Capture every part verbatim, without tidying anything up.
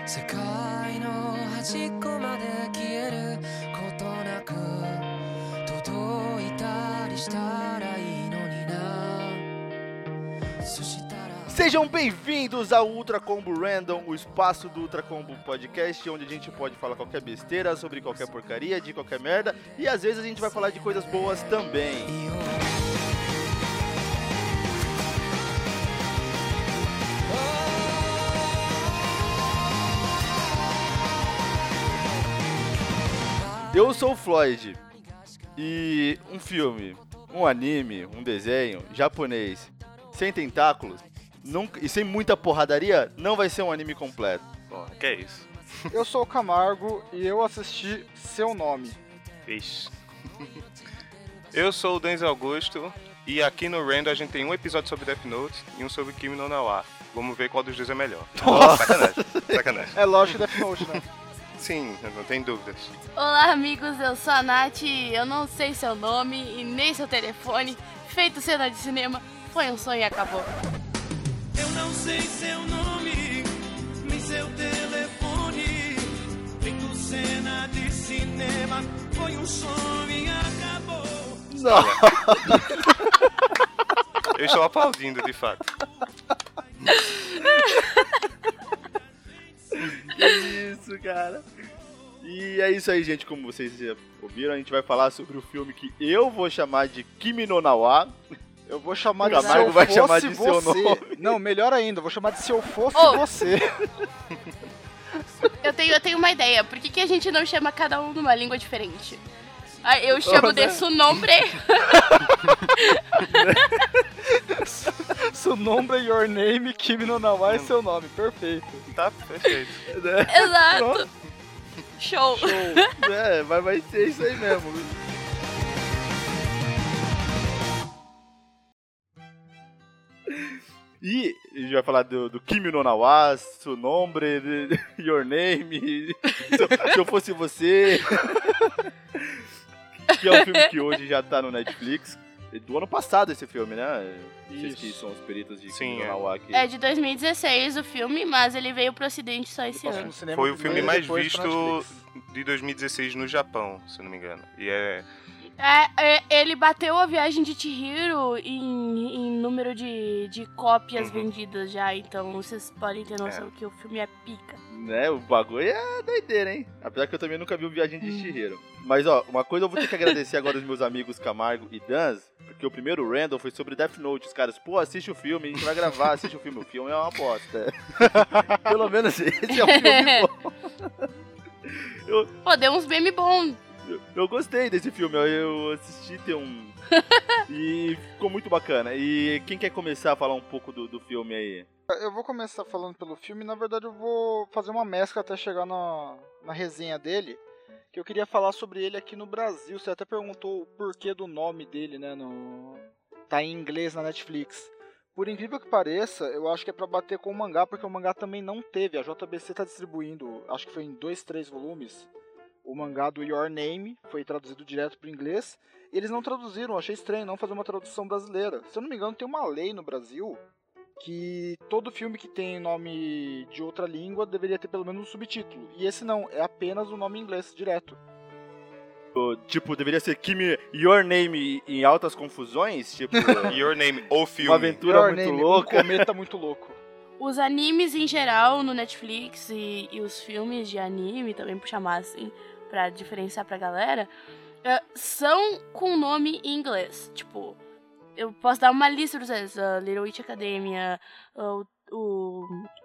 世界の端っこまで消えることなく届いたりしたらいいのにな。そしたら Sejam bem-vindos ao Ultra Combo Random, o espaço do Ultra Combo Podcast, onde a gente pode falar qualquer besteira, sobre qualquer porcaria, de qualquer merda, e às vezes a gente vai falar de coisas boas também. Eu sou o Floyd, e um filme, um anime, um desenho japonês sem tentáculos nunca, e sem muita porradaria não vai ser um anime completo. Bom, que é isso? Eu sou o Camargo e eu assisti Seu Nome. Ixi. Eu sou o Denzel Augusto e aqui no Random a gente tem um episódio sobre Death Note e um sobre Kimi no Na wa. Vamos ver qual dos dois é melhor. Nossa. Sacanagem, sacanagem. É lógico Death Note, né? Sim, não tem dúvidas. Olá, amigos, eu sou a Nath, eu não sei seu nome e nem seu telefone. Feito cena de cinema, foi um sonho e acabou. Eu não sei seu nome, nem seu telefone. Feito cena de cinema, foi um sonho e acabou. Eu estou aplaudindo, de fato. Que isso, cara. E é isso aí, gente, como vocês já ouviram, a gente vai falar sobre o filme que eu vou chamar de Kimi no Na wa. Eu vou chamar de O Se Camargo Eu vai Fosse chamar de Seu Você. Nome. Não, melhor ainda, eu vou chamar de Se Eu Fosse Oh. Você. Eu tenho, eu tenho uma ideia, por que, que a gente não chama cada um numa língua diferente? Ah, eu chamo de su nombre. Seu nome é Your Name, Kimi no Na wa é seu nome, perfeito. Tá perfeito. Exato. Show. Show. É, vai, vai ser isso aí mesmo. E a gente vai falar do, do Kimi no Na wa, Su Nombre, de- Your Name, se, eu, se eu fosse você. Que é um filme que hoje já tá no Netflix. Do ano passado esse filme, né? Vocês que Isso. são os peritos de Sim, Kimi no é. Na wa aqui. É de dois mil e dezesseis o filme, mas ele veio pro ocidente só esse Passou ano. no cinema Foi o filme primeiro, mais depois pra visto Netflix. de dois mil e dezesseis no Japão, se eu não me engano. E é... É, é, ele bateu a Viagem de Chihiro em, em número de, de cópias Uhum. vendidas já, então vocês podem ter noção É. que o filme é pica. Né, o bagulho é doideira, hein? Apesar que eu também nunca vi o Viagem de Chihiro. Mas, ó, uma coisa eu vou ter que agradecer agora aos meus amigos Camargo e Danz, porque o primeiro Randall foi sobre Death Note. Os caras, pô, assiste o filme, a gente vai gravar, assiste o filme. O filme é uma bosta. Pelo menos esse é um filme bom. Pô, deu uns meme bons. Eu, eu gostei desse filme, eu, eu assisti tem um... E ficou muito bacana. E quem quer começar a falar um pouco do, do filme aí? Eu vou começar falando pelo filme, na verdade eu vou fazer uma mescla até chegar na, na resenha dele, que eu queria falar sobre ele aqui no Brasil. Você até perguntou o porquê do nome dele, né, no... tá em inglês na Netflix. Por incrível que pareça, eu acho que é pra bater com o mangá, porque o mangá também não teve. A J B C tá distribuindo, acho que foi em dois, três volumes, o mangá do Your Name, foi traduzido direto pro inglês, e eles não traduziram, achei estranho não fazer uma tradução brasileira. Se eu não me engano, tem uma lei no Brasil que todo filme que tem nome de outra língua deveria ter pelo menos um subtítulo. E esse não, é apenas o nome em inglês, direto. O, tipo, deveria ser Kimi Your Name em altas confusões? Tipo, Your Name, o filme. uma aventura Your muito Name, louca. Um cometa muito louco. Os animes em geral no Netflix e, e os filmes de anime, também por chamar assim, pra diferenciar pra galera, eh, são com nome em inglês. Tipo, eu posso dar uma lista pra vocês: uh, Little Witch Academia, uh, o,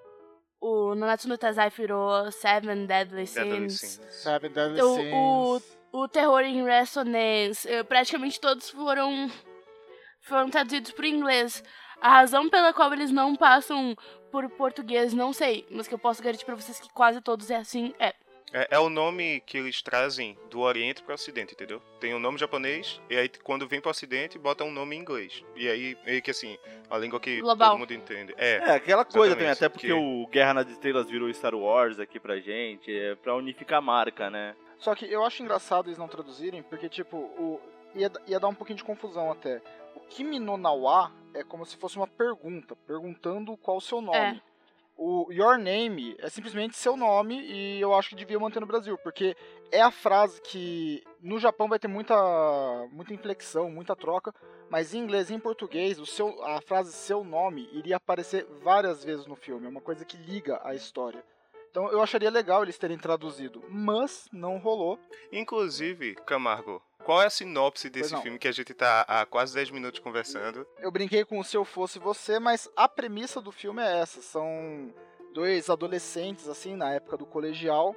o Nanatsu no Taizai-Firo, Seven Deadly Deadly Sins, Sins. Seven Deadly O- Sins. o Terror em Resonance. eh, praticamente todos foram, foram traduzidos pro inglês. A razão pela qual eles não passam por português, não sei, mas que eu posso garantir pra vocês que quase todos é assim, é. É, é o nome que eles trazem do Oriente para o Ocidente, entendeu? Tem um nome japonês, e aí quando vem para o Ocidente, bota um nome em inglês. E aí, meio que assim, a língua que Global. todo mundo entende. É, É, aquela coisa Exatamente, também, até porque que- o Guerra nas Estrelas virou Star Wars aqui pra gente, é pra unificar a marca, né? Só que eu acho engraçado eles não traduzirem, porque, tipo, o... ia, ia dar um pouquinho de confusão até. O Kimi no Na wa é como se fosse uma pergunta, perguntando qual o seu nome. É. O o Your Name é simplesmente seu nome e eu acho que devia manter no Brasil, porque é a frase que no Japão vai ter muita, muita inflexão, muita troca, mas em inglês e em português o seu, a frase seu nome iria aparecer várias vezes no filme, é uma coisa que liga a história. Então eu acharia legal eles terem traduzido, mas não rolou. Inclusive, Camargo, qual é a sinopse desse filme que a gente tá há quase dez minutos conversando? Eu brinquei com o Se Eu Fosse Você, mas a premissa do filme é essa. São dois adolescentes, assim, na época do colegial,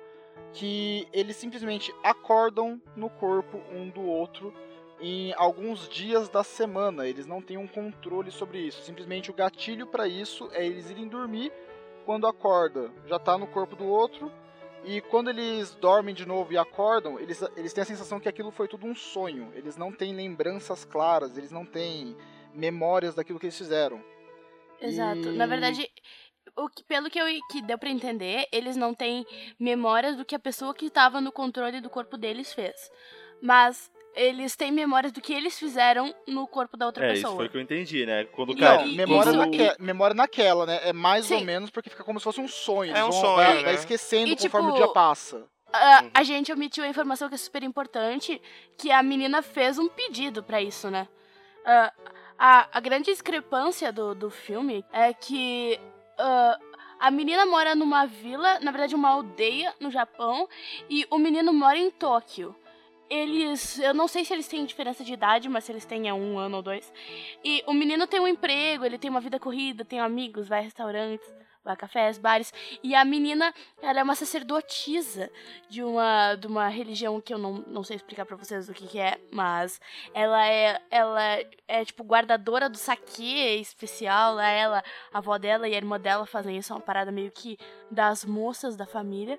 que eles simplesmente acordam no corpo um do outro em alguns dias da semana. Eles não têm um controle sobre isso. Simplesmente o gatilho para isso é eles irem dormir. Quando acorda, já tá no corpo do outro. E quando eles dormem de novo e acordam, eles, eles têm a sensação que aquilo foi tudo um sonho. Eles não têm lembranças claras, eles não têm memórias daquilo que eles fizeram. Exato. E... Na verdade, o que, pelo que, eu, que deu pra entender, eles não têm memórias do que a pessoa que estava no controle do corpo deles fez. Mas eles têm memórias do que eles fizeram no corpo da outra é, pessoa. Isso foi o que eu entendi, né? Quando o Não, cara... memória, isso- naque, memória naquela, né? É mais Sim. ou menos porque fica como se fosse um sonho. Eles É um vão, sonho, vai, né? vai esquecendo E, conforme tipo, o dia passa. A, Uhum. a gente omitiu a informação que é super importante, que a menina fez um pedido pra isso, né? Ah, a, a grande discrepância do, do filme é que ah, a menina mora numa vila, na verdade uma aldeia no Japão, e o menino mora em Tóquio. Eles, eu não sei se eles têm diferença de idade, mas se eles têm é um ano ou dois. E o menino tem um emprego, ele tem uma vida corrida, tem amigos, vai a restaurantes, vai a cafés, bares. E a menina, ela é uma sacerdotisa de uma, de uma religião que eu não, não sei explicar pra vocês o que, que é, mas ela é, ela é tipo guardadora do saquê especial. Ela, a avó dela e a irmã dela fazem isso, é uma parada meio que das moças da família.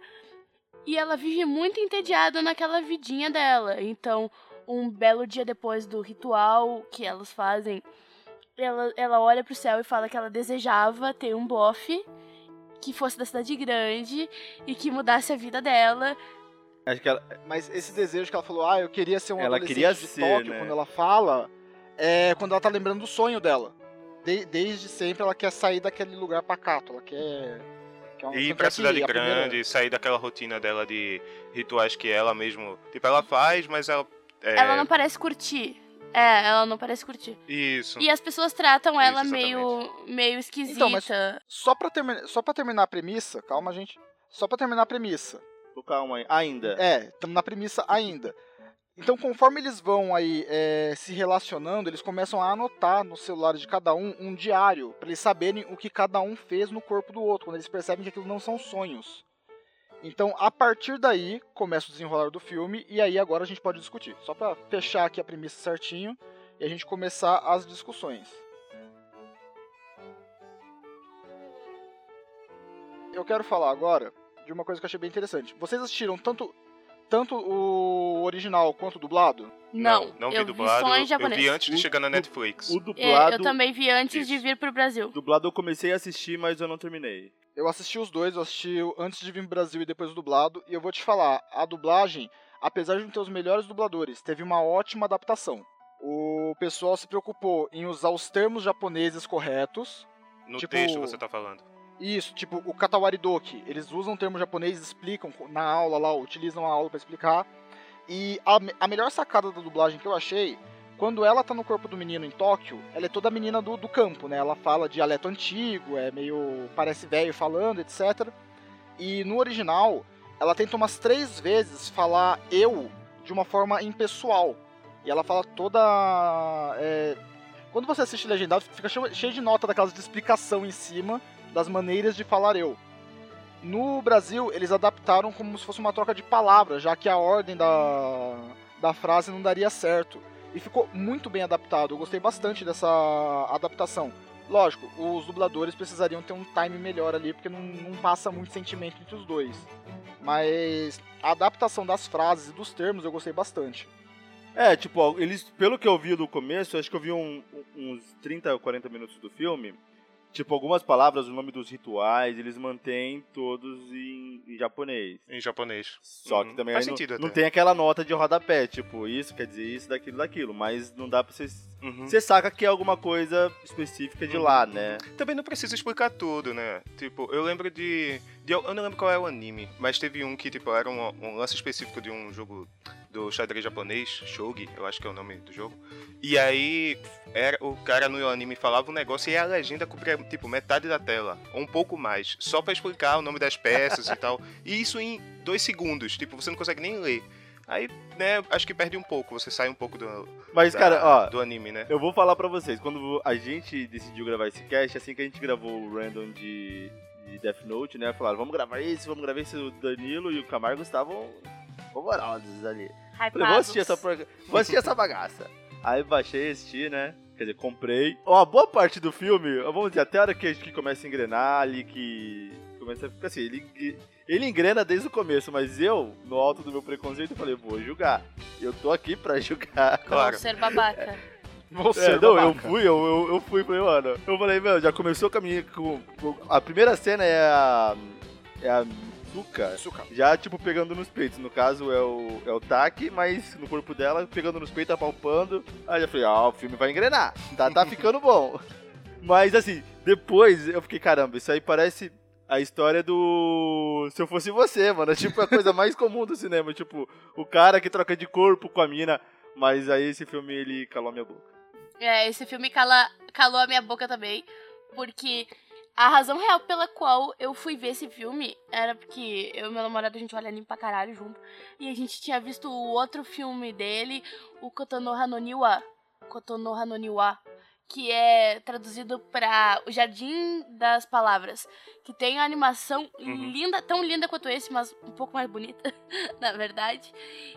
E ela vive muito entediada naquela vidinha dela. Então, um belo dia depois do ritual que elas fazem, ela, ela olha pro céu e fala que ela desejava ter um bofe que fosse da cidade grande e que mudasse a vida dela. Acho que ela... Mas esse desejo que ela falou, ah, eu queria ser um Ela adolescente queria de ser, Tóquio, né? quando ela fala, é quando ela tá lembrando do sonho dela. De- desde sempre ela quer sair daquele lugar pacato, ela quer... quer um- Ir tanto pra é que cidade a grande, primeira- sair daquela rotina dela de rituais que ela mesmo... Tipo, ela faz, mas ela... É... Ela não parece curtir. É, ela não parece curtir. Isso. E as pessoas tratam ela Isso, meio, meio esquisita. Então, mas- Só pra, termi- só pra terminar a premissa, calma gente, só pra terminar a premissa, Calma aí. Ainda. é, estamos na premissa ainda. Então, conforme eles vão aí é, se relacionando, eles começam a anotar no celular de cada um um diário, pra eles saberem o que cada um fez no corpo do outro, quando eles percebem que aquilo não são sonhos. Então, a partir daí, começa o desenrolar do filme, e aí agora a gente pode discutir. Só pra fechar aqui a premissa certinho, e a gente começar as discussões. Eu quero falar agora de uma coisa que eu achei bem interessante. Vocês assistiram tanto, tanto o original quanto o dublado? Não, não vi eu dublado. vi só em eu japonês. vi antes de O- chegar na o- Netflix. O É, dublado... eu também vi antes de Isso. vir pro Brasil. dublado eu comecei a assistir, mas eu não terminei. Eu assisti os dois, eu assisti o antes de vir pro Brasil e depois o dublado, e eu vou te falar, a dublagem, apesar de não ter os melhores dubladores, teve uma ótima adaptação. O pessoal se preocupou em usar os termos japoneses corretos. No tipo- texto você tá falando. Isso, tipo, o katawaridoki, eles usam o termo japonês, explicam na aula lá, utilizam a aula pra explicar. E a, me- a melhor sacada da dublagem que eu achei, quando ela tá no corpo do menino em Tóquio, ela é toda menina do, do campo, né? Ela fala dialeto antigo, é meio... parece velho falando, etcétera. E no original, ela tenta umas três vezes falar eu de uma forma impessoal. E ela fala toda... é, Quando você assiste legendado, fica cheio cheio de nota daquelas de explicação em cima das maneiras de falar eu. No Brasil, eles adaptaram como se fosse uma troca de palavras, já que a ordem da, da frase não daria certo. E ficou muito bem adaptado, eu gostei bastante dessa adaptação. Lógico, os dubladores precisariam ter um time melhor ali, porque não, não passa muito sentimento entre os dois. Mas a adaptação das frases e dos termos eu gostei bastante. É, tipo, ó, eles, pelo que eu vi do começo, acho que eu vi um- uns trinta ou quarenta minutos do filme, tipo, algumas palavras, o nome dos rituais, eles mantêm todos em, em japonês. Em japonês. Só Uhum. que também Faz aí não, sentido não até. tem aquela nota de rodapé, tipo, isso quer dizer isso, daquilo, daquilo. Mas não dá pra você... Uhum. Você saca que é alguma coisa específica de Uhum. lá, né? Também não precisa explicar tudo, né? Tipo, eu lembro de, de... Eu não lembro qual é o anime, mas teve um que, tipo, era um, um lance específico de um jogo do xadrez japonês, Shogi, eu acho que é o nome do jogo. E aí, era, o cara no anime falava um negócio e a legenda cobria, tipo, metade da tela, ou um pouco mais, só pra explicar o nome das peças e tal. E isso em dois segundos, tipo, você não consegue nem ler. Aí, né, acho que perde um pouco, você sai um pouco do, Mas, da- cara, ó, do anime, né? eu vou falar pra vocês, quando a gente decidiu gravar esse cast, assim que a gente gravou o random de, de Death Note, né, falaram, vamos gravar esse, vamos gravar esse, o Danilo e o Camargo estavam polvorosos ali. Falei, vou assistir essa, porca- vou assistir essa bagaça. Aí baixei, assisti, né, quer dizer, comprei. Uma boa parte do filme, vamos dizer, até a hora que, que começa a engrenar ali, que começa a ficar assim, ele... Ele engrena desde o começo, mas eu, no alto do meu preconceito, falei, vou julgar. Eu tô aqui pra julgar. Claro. Vou ser babaca. Você, É, não, eu babaca. fui, eu, eu, eu fui, falei, mano. Eu falei, meu, já começou com a minha. Com, com- a primeira cena é a. É a Mitsuka. Mitsuka. Já, tipo, pegando nos peitos. No caso, é o, é o Taki, mas no corpo dela, pegando nos peitos, apalpando. Aí eu falei, ó, o filme vai engrenar. Tá, tá ficando bom. Mas, assim, depois eu fiquei, caramba, isso aí parece. A história do Se Eu Fosse Você, mano. Tipo, é a coisa mais comum do cinema. Tipo, o cara que troca de corpo com a mina. Mas aí esse filme, ele calou a minha boca. É, esse filme cala, calou a minha boca também, porque a razão real pela qual eu fui ver esse filme era porque eu e meu namorado, a gente olha anime pra caralho junto, e a gente tinha visto o outro filme dele, o Kotonoha no Niwa, Kotonoha no Niwa, que é traduzido pra O Jardim das Palavras, que tem a animação Uhum. linda, tão linda quanto esse, mas um pouco mais bonita, na verdade.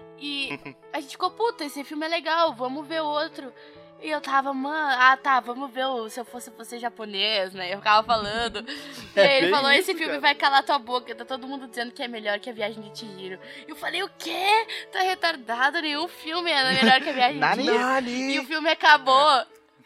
E a gente ficou, puta, esse filme é legal, vamos ver outro. E eu tava, mano, ah tá, vamos ver o Se Eu Fosse Você japonês, né? Eu ficava falando. E aí ele bem falou, esse isso, filme cara. vai calar tua boca, tá todo mundo dizendo que é melhor que A Viagem de Chihiro. E eu falei, o quê? Tá retardado, nenhum filme é melhor que A Viagem de Nani? Chihiro. E o filme acabou.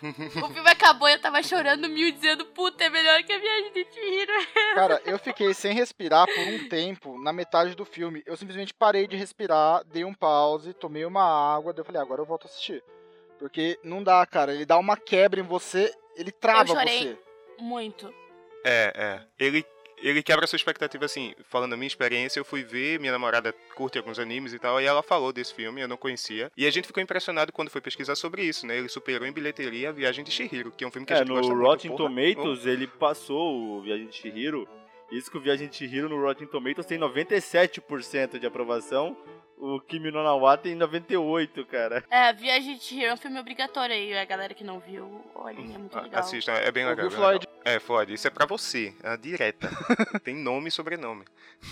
O filme acabou e eu tava chorando mil, dizendo, puta, é melhor que A Viagem de Chihiro. Cara, eu fiquei sem respirar por um tempo na metade do filme. Eu simplesmente parei de respirar, dei um pause, tomei uma água, daí eu falei, agora eu volto a assistir. Porque não dá, cara. Ele dá uma quebra em você, ele trava Eu chorei. você. Muito. É, é. Ele, ele quebra a sua expectativa, assim, falando da minha experiência, eu fui ver, minha namorada curte alguns animes e tal, e ela falou desse filme, eu não conhecia. E a gente ficou impressionado quando foi pesquisar sobre isso, né? Ele superou em bilheteria A Viagem de Chihiro, que é um filme que a É, gente no gosta muito. Rotten porra. Tomatoes, ele passou o Viagem de Chihiro. Isso que o Viagem de Chihiro no Rotten Tomatoes tem noventa e sete por cento de aprovação. O Kimi no Na wa tem noventa e oito, cara. É, Viagem de Chihiro é um filme obrigatório aí, a galera que não viu, olha, é muito Ah, legal. Assistam, é bem legal. Ouviu, bem legal. Floyd? É, Floyd, isso é pra você, é a direta. Tem nome e sobrenome.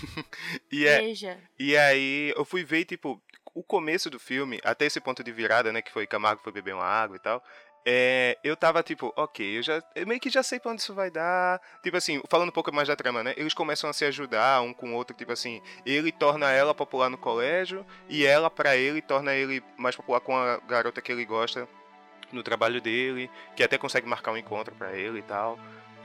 e, é, Veja. e aí, eu fui ver, tipo, o começo do filme, até esse ponto de virada, né, que foi Camargo foi beber uma água e tal. É, eu tava tipo, ok, eu já eu meio que já sei pra onde isso vai dar. Tipo assim, falando um pouco mais da trama, né? Eles começam a se ajudar um com o outro, tipo assim, ele torna ela popular no colégio e ela pra ele torna ele mais popular com a garota que ele gosta no trabalho dele, que até consegue marcar um encontro pra ele e tal.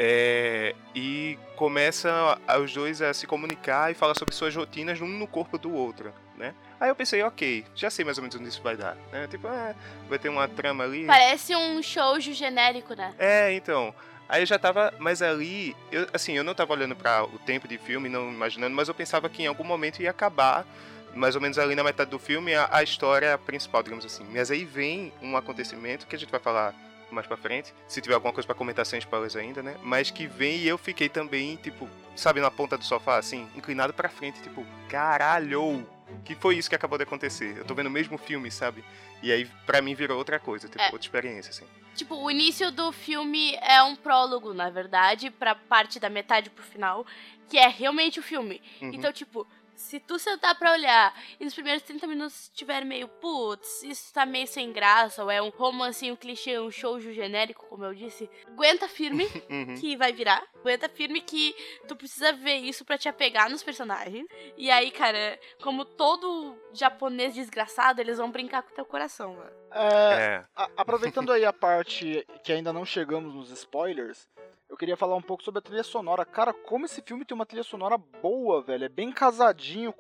É, e começa a- os dois a se comunicar e falar sobre suas rotinas um no corpo do outro, né? Aí eu pensei, ok, já sei mais ou menos onde isso vai dar, né? Tipo, é, vai ter uma trama ali. Parece um shoujo genérico, né? É, então. Aí eu já tava, mas ali, eu, assim, eu não tava olhando pra o tempo de filme, não imaginando, mas eu pensava que em algum momento ia acabar, mais ou menos ali na metade do filme, a, a história principal, digamos assim. Mas aí vem um acontecimento que a gente vai falar mais pra frente, se tiver alguma coisa pra comentar sem spoilers ainda, né? Mas que vem e eu fiquei também, tipo, sabe, na ponta do sofá, assim, inclinado pra frente, tipo, caralho! Que foi isso que acabou de acontecer? Eu tô vendo o mesmo filme, sabe? E aí, pra mim, virou outra coisa, tipo, É. outra experiência, assim. Tipo, o início do filme é um prólogo, na verdade, pra parte da metade pro final, que é realmente o filme. Uhum. Então, tipo, se tu sentar pra olhar e nos primeiros trinta minutos estiver meio, putz, isso tá meio sem graça, ou é um romancinho clichê, um shoujo genérico, como eu disse, aguenta firme, Uhum. que vai virar. Aguenta firme que tu precisa ver isso pra te apegar nos personagens. E aí, cara, como todo japonês desgraçado, eles vão brincar com o teu coração, mano. É, É. a- aproveitando aí a parte que ainda não chegamos nos spoilers, eu queria falar um pouco sobre a trilha sonora. Cara, como esse filme tem uma trilha sonora boa, velho. É bem casadinho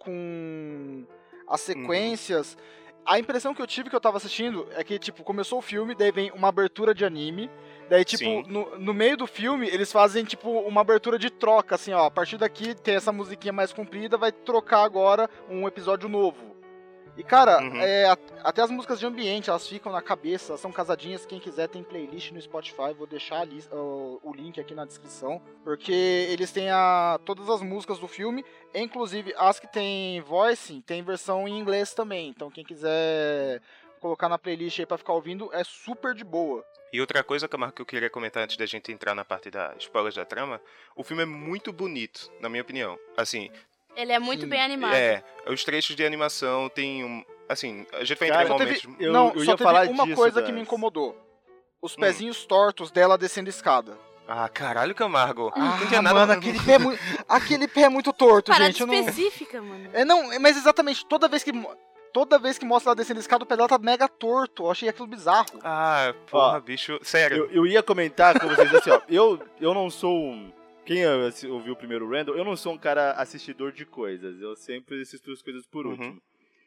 com as sequências. Uhum. A impressão que eu tive que eu tava assistindo é que, tipo, começou o filme, daí vem uma abertura de anime. Daí, tipo, no, no meio do filme, eles fazem, tipo, uma abertura de troca, assim, ó. A partir daqui tem essa musiquinha mais comprida, vai trocar agora um episódio novo. E, cara, Uhum. é, a- até as músicas de ambiente, elas ficam na cabeça, elas são casadinhas. Quem quiser tem playlist no Spotify, vou deixar a lis- o, o link aqui na descrição. Porque eles têm a, todas as músicas do filme, inclusive as que tem voice, tem versão em inglês também. Então quem quiser colocar na playlist aí pra ficar ouvindo, é super de boa. E outra coisa, Camargo, que eu queria comentar antes da gente entrar na parte da spoilers da trama, o filme é muito bonito, na minha opinião. Assim, Ele é muito Sim. bem animado. é, os trechos de animação tem um... Assim, a gente vai Cara, entrar em Só momentos... teve, eu- não, eu só ia teve falar uma disso, coisa que Dan. me incomodou. Os Hum. pezinhos tortos dela descendo escada. Ah, caralho, Camargo. Ah, não tinha nada... mano, aquele pé, é muito, aquele pé é muito torto, Parada gente. Eu não... específica, mano. É, não, mas exatamente, toda vez que toda vez que mostra ela descendo a escada, o pé dela tá mega torto. Eu achei aquilo bizarro. Ah, porra, Ó, bicho. Sério. Eu, eu ia comentar com vocês assim, ó. Eu, eu não sou um. Quem assi- ouviu o primeiro Randall, eu não sou um cara assistidor de coisas. Eu sempre assisto as coisas por Uhum. último.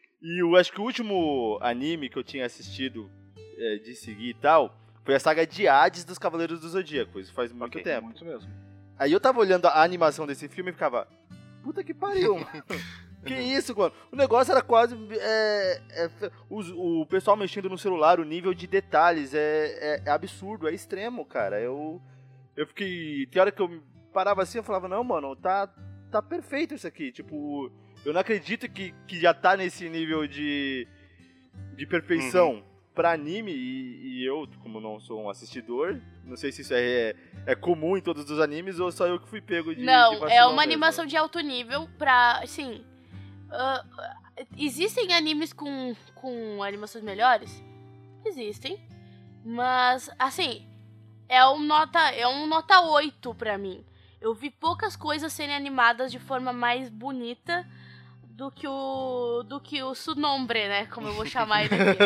E eu acho que o último anime que eu tinha assistido é, de seguir e tal foi a saga de Hades dos Cavaleiros do Zodíaco. Isso faz muito Ok. tempo. Muito mesmo. Aí eu tava olhando a animação desse filme e ficava. Puta que pariu. Que isso, mano? O negócio era quase. É, é, os- o pessoal mexendo no celular, o nível de detalhes é, é- é absurdo, é extremo, cara. Eu, eu fiquei. Tem hora que eu parava assim, eu falava, não, mano, tá, tá perfeito isso aqui. Tipo, eu não acredito que, que já tá nesse nível de, de perfeição pra anime. E, e eu, como não sou um assistidor, não sei se isso é, é comum em todos os animes ou só eu que fui pego de. Não, de é vacilão uma mesmo. animação de alto nível pra, assim... ah, existem animes com, com animações melhores? Existem. Mas, assim, é um nota, é um nota oito pra mim. Eu vi poucas coisas serem animadas de forma mais bonita do que o do que o Sunombre, né? Como eu vou chamar ele aqui.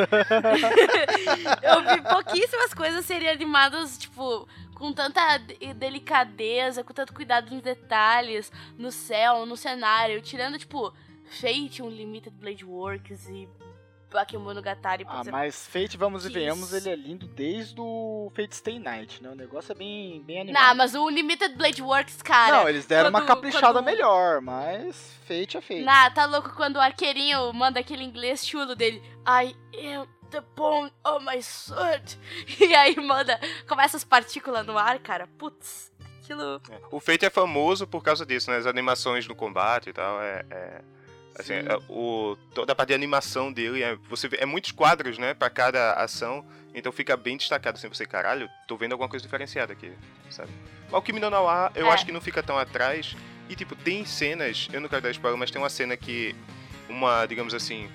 Eu vi pouquíssimas coisas serem animadas, tipo, com tanta de- delicadeza, com tanto cuidado nos detalhes, no céu, no cenário, tirando, tipo, Fate, Unlimited Blade Works e Bakemonogatari, por Ah, exemplo. mas Fate, vamos e Que venhamos, isso. ele é lindo desde o Fate Stay Night, né? O negócio é bem, bem animado. Não, mas o Unlimited Blade Works, cara... Não, eles deram uma quando- caprichada quando- melhor, mas Fate é Fate. Nah, tá louco quando o arqueirinho manda aquele inglês chulo dele. I am the bone of my sword. E aí manda, começa as partículas no ar, cara. Putz, aquilo... O Fate é famoso por causa disso, né? As animações no combate e tal. É, é- assim, Sim. é, o, toda a parte de animação dele, é, você vê, é muitos quadros, né? Pra cada ação. Então fica bem destacado. Assim, você, caralho, tô vendo alguma coisa diferenciada aqui, sabe? Mas o Kimi no Na wa, eu É. acho que não fica tão atrás. E, tipo, tem cenas, eu não quero dar spoiler, mas tem uma cena que, uma, digamos assim,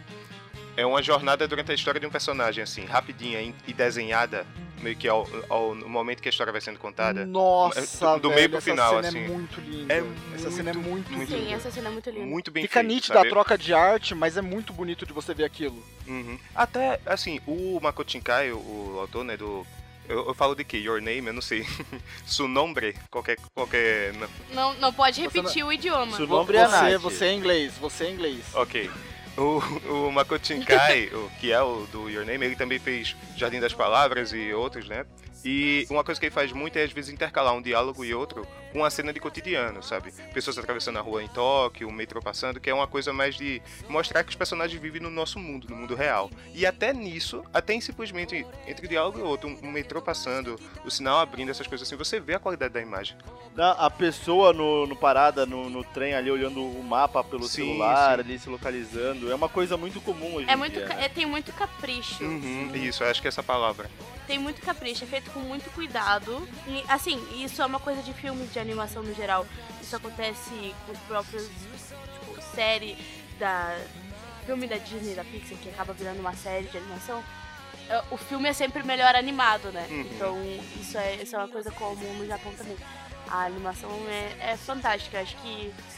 é uma jornada durante a história de um personagem, assim, rapidinha e- e desenhada, meio que ao, ao- no momento que a história vai sendo contada. Nossa, do velho, meio pro essa final, cena assim. é muito linda. É essa muito, cena é muito, muito linda. Sim, essa cena é muito linda. Muito bem Fica feito, nítida sabe? a troca de arte, mas é muito bonito de você ver aquilo. Uhum. Até, assim, o Makoto Shinkai, o, o autor, né, do... Eu, eu falo de que? Your Name? Eu não sei. Sunombre? Qualquer... qualquer não. Não, não pode Você repetir o idioma. Su- O nome é você, Nath. você é inglês, você é inglês. Ok. O, o Makoto Shinkai, o, que é o do Your Name, ele também fez Jardim das Palavras e outros, né? E uma coisa que ele faz muito é, às vezes, intercalar um diálogo e outro com uma cena de cotidiano, sabe? Pessoas atravessando a rua em Tóquio, o metrô passando, que é uma coisa mais de mostrar que os personagens vivem no nosso mundo, no mundo real. E até nisso, até em simplesmente entre um diálogo e outro, um, um metrô passando, o sinal abrindo, essas coisas assim, você vê a qualidade da imagem. Na- A pessoa no, no parada, no, no trem ali, olhando o mapa pelo Sim, celular, sim. ali se localizando. É uma coisa muito comum hoje É em muito, dia, ca- né? é, tem muito capricho. Uhum, isso, eu acho que é essa palavra. Tem muito capricho, é feito com muito cuidado. E, assim, isso é uma coisa de filmes de animação no geral. Isso acontece com os próprios, tipo, série da... Filme da Disney, da Pixar, que acaba virando uma série de animação. É, o filme é sempre melhor animado, né? Uhum. Então, isso é, isso é uma coisa comum no Japão também. A animação é, é fantástica. Acho que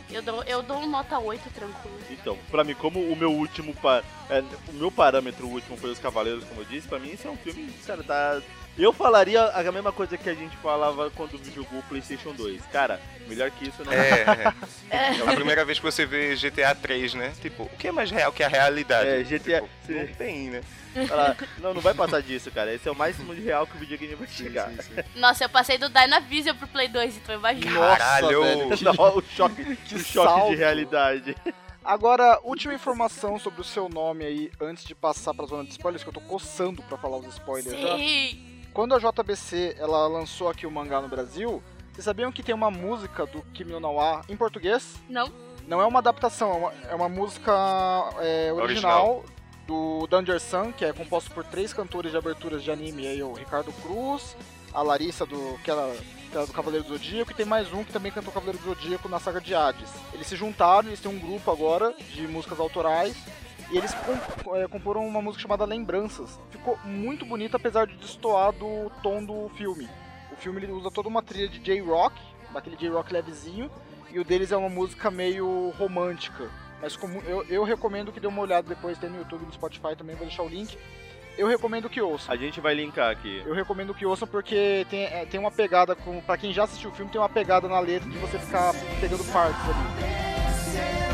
Eu dou, eu dou um nota oito tranquilo. Então, pra mim, como o meu último pa- é, o meu parâmetro último foi Os Cavaleiros, como eu disse, pra mim isso é um filme, cara, tá... Eu falaria a mesma coisa que a gente falava quando jogou o PlayStation dois. Cara, melhor que isso não É, é. É a primeira vez que você vê G T A três, né? Tipo, o que é mais real que a realidade? É, G T A... Tipo, não tem, né? Fala, não, não vai passar disso, cara. Esse é o máximo de real que o videogame vai chegar. Sim, sim, sim. Nossa, eu passei do Dynavision pro Play dois, então imagina. Caralho! velho, que- Não, o choque, Que o choque salto. de realidade. Agora, última informação sobre o seu nome aí, antes de passar pra zona de spoilers, que eu tô coçando pra falar os spoilers já. Sim. Quando a J B C ela lançou aqui o mangá no Brasil, vocês sabiam que tem uma música do Kimi no Na wa em português? Não? Não é uma adaptação, é uma, é uma música é, original, do Danger Sun, que é composto por três cantores de aberturas de anime, aí o Ricardo Cruz, a Larissa, do, que, era, que era do Cavaleiro do Zodíaco, e tem mais um que também cantou Cavaleiro do Zodíaco na saga de Hades. Eles se juntaram, eles têm um grupo agora de músicas autorais, e eles com, é, comporam uma música chamada Lembranças. Ficou muito bonita, apesar de destoar do tom do filme. O filme ele usa toda uma trilha de J-Rock, daquele J-Rock levezinho, e o deles é uma música meio romântica. Mas como eu, eu recomendo que dê uma olhada depois, tem no YouTube e no Spotify também, vou deixar o link. Eu recomendo que ouçam. A gente vai linkar aqui. Eu recomendo que ouçam porque tem, é, tem uma pegada, com, pra quem já assistiu o filme, tem uma pegada na letra de você ficar pegando partes ali.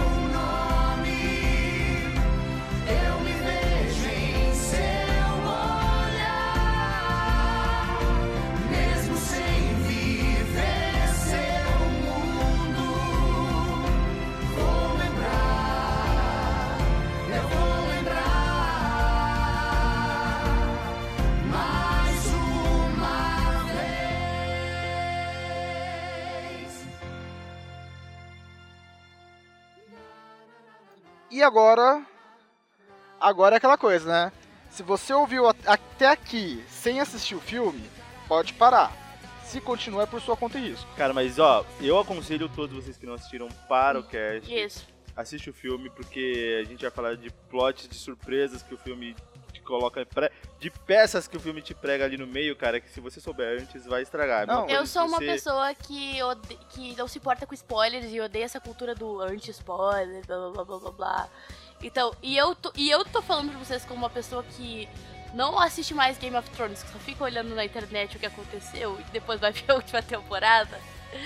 E agora, agora é aquela coisa, né? Se você ouviu at- até aqui sem assistir o filme, pode parar. Se continuar é por sua conta e risco. Cara, mas ó, eu aconselho todos vocês que não assistiram para o cast, Isso. assiste o filme, porque a gente vai falar de plots, de surpresas que o filme te coloca, pre- de peças que o filme te prega ali no meio, cara, que se você souber antes vai estragar. É uma Não, coisa Eu que sou uma você- pessoa que, ode... que não se importa com spoilers e odeia essa cultura do anti-spoiler, blá blá blá blá blá blá. Então, e eu, tô... e eu tô falando pra vocês como uma pessoa que não assiste mais Game of Thrones, que só fica olhando na internet o que aconteceu e depois vai ver a última temporada.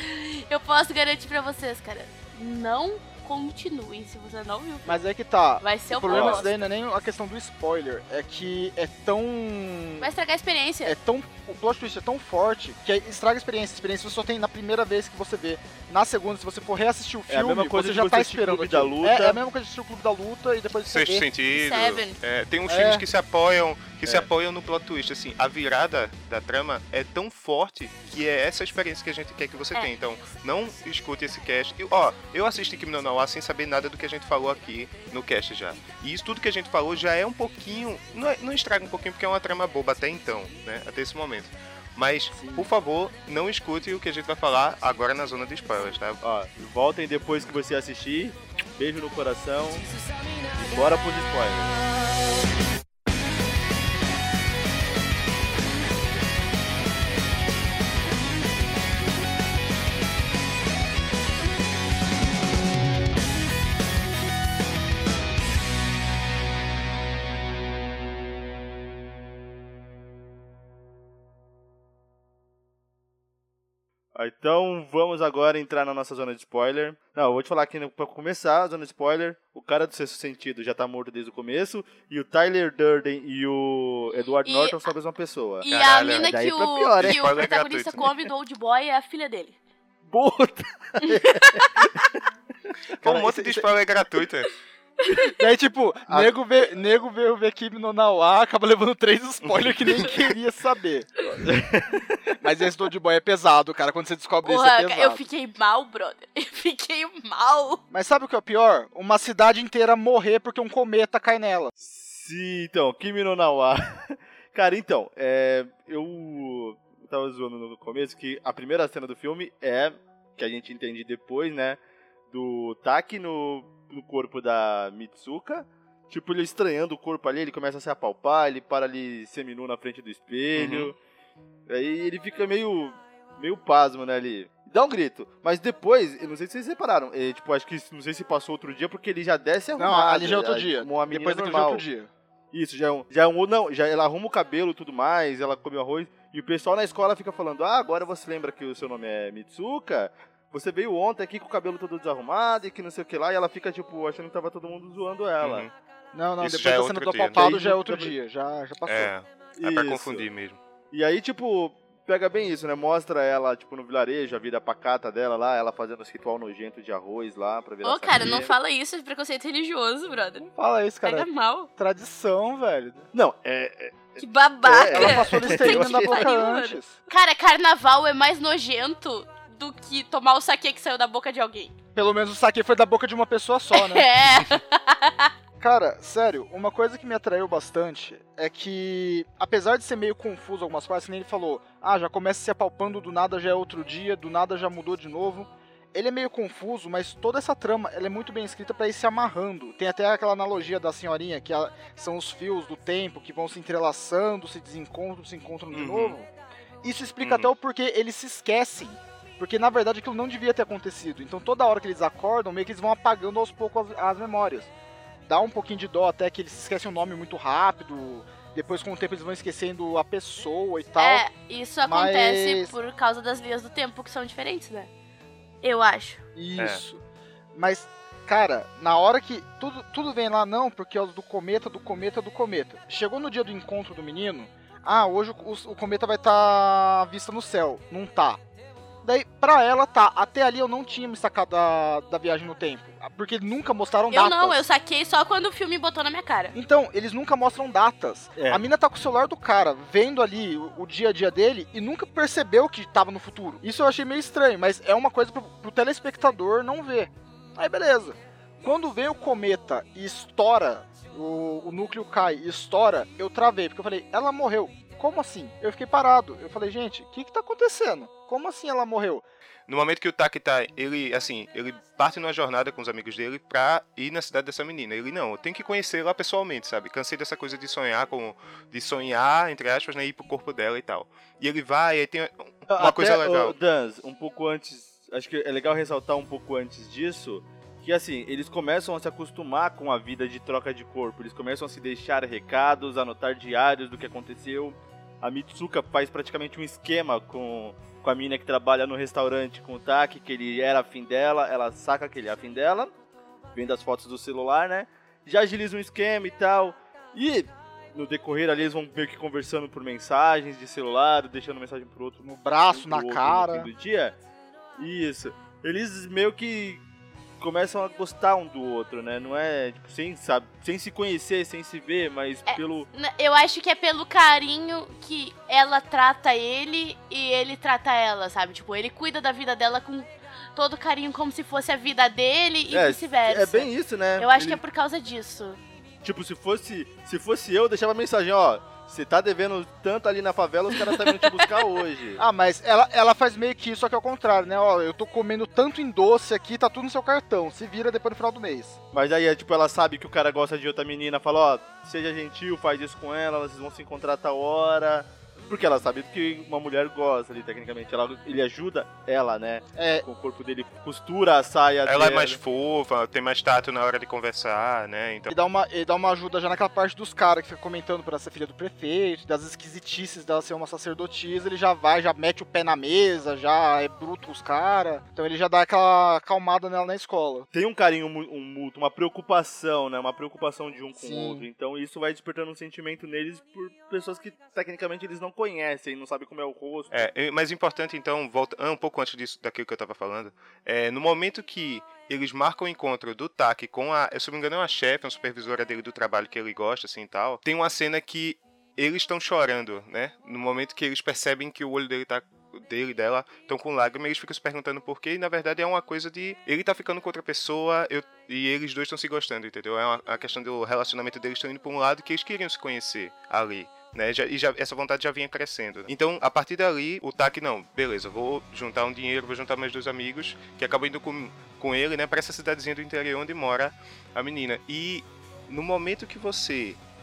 Eu posso garantir pra vocês, cara, não continuem se você não viu. Mas é que tá. Vai ser O o problema bosta. disso daí não é nem a questão do spoiler, é que é tão. Vai estragar a experiência. É tão. O plot twist é tão forte que aí estraga a experiência. A experiência você só tem na primeira vez que você vê. Na segunda, se você for reassistir o É a filme, mesma coisa você de já você tá assistir esperando Clube da aquilo. Luta. É, é a mesma coisa de assistir o Clube da Luta e depois você Sexto vê. Sentido. Seven. É, tem uns É. filmes que se apoiam, que se É. apoiam no plot twist. Assim, a virada da trama é tão forte que é essa experiência que a gente quer que você É. tenha. Então, não escute esse cast. E, ó, eu assisti Kimi no Na wa sem saber nada do que a gente falou aqui no cast já. E isso tudo que a gente falou já é um pouquinho. Não, é- não estraga um pouquinho porque é uma trama boba até então, né? Até esse momento. Mas, por favor, não escute o que a gente vai falar agora na zona de spoilers, tá? Ó, voltem depois que você assistir, beijo no coração e bora pros spoilers. Ah, Então vamos agora entrar na nossa zona de spoiler. Não, eu vou te falar aqui né, pra começar a zona de spoiler. O cara do Sexto Sentido já tá morto desde o começo. E o Tyler Durden e o Edward E- Norton são a mesma pessoa. E Caralho, a mina daí que pra o, pior, hein? que o Spoiler protagonista gratuito. come do Old Boy é a filha dele. Puta! Pô, um Cara, monte esse- de esse- spoiler gratuito. Daí, tipo, A- nego vê, nego vê o Kimi no Na wa, acaba levando três spoilers que nem queria saber. Mas esse do Old Boy é pesado, cara. Quando você descobre isso, é Porra, pesado. eu fiquei mal, brother. Eu fiquei mal. Mas sabe o que é o pior? Uma cidade inteira morrer porque um cometa cai nela. Sim, então, Kimi no Na wa. Cara, então, é, eu tava zoando no começo que a primeira cena do filme é, que a gente entende depois, né, do Taki no, no corpo da Mitsuka. Tipo, ele estranhando o corpo ali, ele começa a se apalpar, ele para ali seminu na frente do espelho. Aí ele fica meio meio pasmo, né, ali. Dá um grito. Mas depois, eu não sei se vocês repararam, é, tipo, acho que não sei se passou outro dia, porque ele já desce arrumado. Não, ali já é outro dia. Como uma menina Depois daquele já é normal. outro dia. Isso, já é um, já é um, não, já ela arruma o cabelo e tudo mais, ela come o arroz, e o pessoal na escola fica falando, ah, agora você lembra que o seu nome é Mitsuka? Você veio ontem aqui com o cabelo todo desarrumado e que não sei o que lá, e ela fica, tipo, achando que tava todo mundo zoando ela. Uhum. Não, não, Isso depois já é da outro cena do dia, né? apalpado Aí já é no- outro dia, já, já passou. É, é pra Isso. confundir mesmo. E aí, tipo, pega bem isso, né? Mostra ela, tipo, no vilarejo, a vida pacata dela lá, ela fazendo esse ritual nojento de arroz lá pra virar Ô, cara, saque. não fala isso de preconceito religioso, brother. Fala isso, cara. Pega mal. Tradição, velho. Não, é... Que babaca. É, Ela passou Listerine Eu na achei- boca Pariu, mano. antes. Cara, carnaval é mais nojento do que tomar o saque que saiu da boca de alguém. Pelo menos o saque foi da boca de uma pessoa só, né? É. Cara, sério, uma coisa que me atraiu bastante é que, apesar de ser meio confuso algumas partes, que nem ele falou, ah, já começa se apalpando, do nada já é outro dia, do nada já mudou de novo. Ele é meio confuso, mas toda essa trama ela é muito bem escrita pra ir se amarrando. Tem até aquela analogia da senhorinha, que a- são os fios do tempo que vão se entrelaçando, se desencontram, se encontram de Uhum. novo. Isso explica Uhum. até o porquê eles se esquecem. Porque na verdade aquilo não devia ter acontecido. Então toda hora que eles acordam, meio que eles vão apagando aos poucos as, as memórias. Dá um pouquinho de dó até que eles esquecem o nome muito rápido. Depois, com o tempo, eles vão esquecendo a pessoa e tal. É, isso acontece mas- por causa das linhas do tempo, que são diferentes, né? Eu acho. Isso. Mas, cara, na hora que. Tudo, tudo vem lá, não, porque é do cometa, do cometa, do cometa. Chegou no dia do encontro do menino. Ah, hoje o, o- o cometa vai estar à vista no céu. Não tá. Daí, pra ela, tá. Até ali eu não tinha me sacado da, da viagem no tempo. Porque nunca mostraram Eu datas. não, eu saquei só quando o filme botou na minha cara. Então, eles nunca mostram datas. É. A mina tá com o celular do cara, vendo ali o, o dia a dia dele e nunca percebeu que tava no futuro. Isso eu achei meio estranho, mas é uma coisa pro, pro telespectador não ver. Aí beleza. Quando vem o cometa e estoura, o, o núcleo cai e estoura, eu travei, porque eu falei, ela morreu. Como assim? Eu fiquei parado. Eu falei, gente, o que que tá acontecendo? Como assim ela morreu? No momento que o Taki tá, ele, assim, ele parte numa jornada com os amigos dele pra ir na cidade dessa menina. Ele, não, eu tenho que conhecer ela pessoalmente, sabe? Cansei dessa coisa de sonhar com, de sonhar, entre aspas, né, ir pro corpo dela e tal. E ele vai, aí tem uma Até, coisa legal. ô, Danz, um pouco antes, acho que é legal ressaltar um pouco antes disso, que assim, eles começam a se acostumar com a vida de troca de corpo, eles começam a se deixar recados, anotar diários do que aconteceu. A Mitsuka faz praticamente um esquema com, com a mina que trabalha no restaurante com o Taki, que ele era afim dela, ela saca que ele é afim dela, vendo as fotos do celular, né? Já agiliza um esquema e tal, e no decorrer ali eles vão meio que conversando por mensagens de celular, deixando mensagem pro outro No braço, um pro na outro cara. no fim do dia. Isso. Eles meio que começam a gostar um do outro, né? Não é, tipo, sem, sabe, sem se conhecer, sem se ver, mas É. pelo... N- Eu acho que é pelo carinho que ela trata ele e ele trata ela, sabe? Tipo, ele cuida da vida dela com todo carinho, como se fosse a vida dele e é, vice-versa. é bem isso, né? Eu acho Ele- que é por causa disso. Tipo, se fosse, se fosse eu, deixava mensagem, ó, você tá devendo tanto ali na favela, os caras tá vindo te buscar hoje. Ah, mas ela, ela faz meio que isso, só que ao contrário, né? Ó, eu tô comendo tanto em doce aqui, tá tudo no seu cartão. Se vira depois no final do mês. Mas aí, é, tipo, ela sabe que o cara gosta de outra menina, fala, ó, seja gentil, faz isso com ela, vocês vão se encontrar a tal hora. Porque ela sabe do que uma mulher gosta ali, tecnicamente. Ela, ele ajuda ela, né? É, Com o corpo dele, costura a saia Ela é dela. mais fofa, tem mais tato na hora de conversar, né? Então, ele dá, uma, ele dá uma ajuda já naquela parte dos caras que fica comentando pra ser filha do prefeito, das esquisitices dela ser uma sacerdotisa, ele já vai, já mete o pé na mesa, já é bruto com os caras. Então ele já dá aquela acalmada nela na escola. Tem um carinho mu- um mútuo, uma preocupação, né? Uma preocupação de um com Sim. o outro. Então isso vai despertando um sentimento neles por pessoas que, tecnicamente, eles não conhecem, não sabem como é o rosto. É, e- mas importante então, volta ah, um pouco antes disso, daquilo que eu tava falando, é, no momento que eles marcam o encontro do Taki com a, eu se não me engano é uma chefe, uma supervisora dele do trabalho que ele gosta, assim, e tal, tem uma cena que eles estão chorando, né, no momento que eles percebem que o olho dele tá dele e dela estão com lágrimas, eles ficam se perguntando por quê, e na verdade é uma coisa de ele tá ficando com outra pessoa eu, e eles dois estão se gostando, entendeu? É uma, a questão do relacionamento deles estão indo pra um lado que eles queriam se conhecer ali. Né, já, e já, essa vontade já vinha crescendo. Então, a partir dali, o Taki, não, beleza, vou juntar um dinheiro, vou juntar meus dois amigos, que acabam indo com, com ele, né, pra essa cidadezinha do interior onde mora a menina. E no momento que você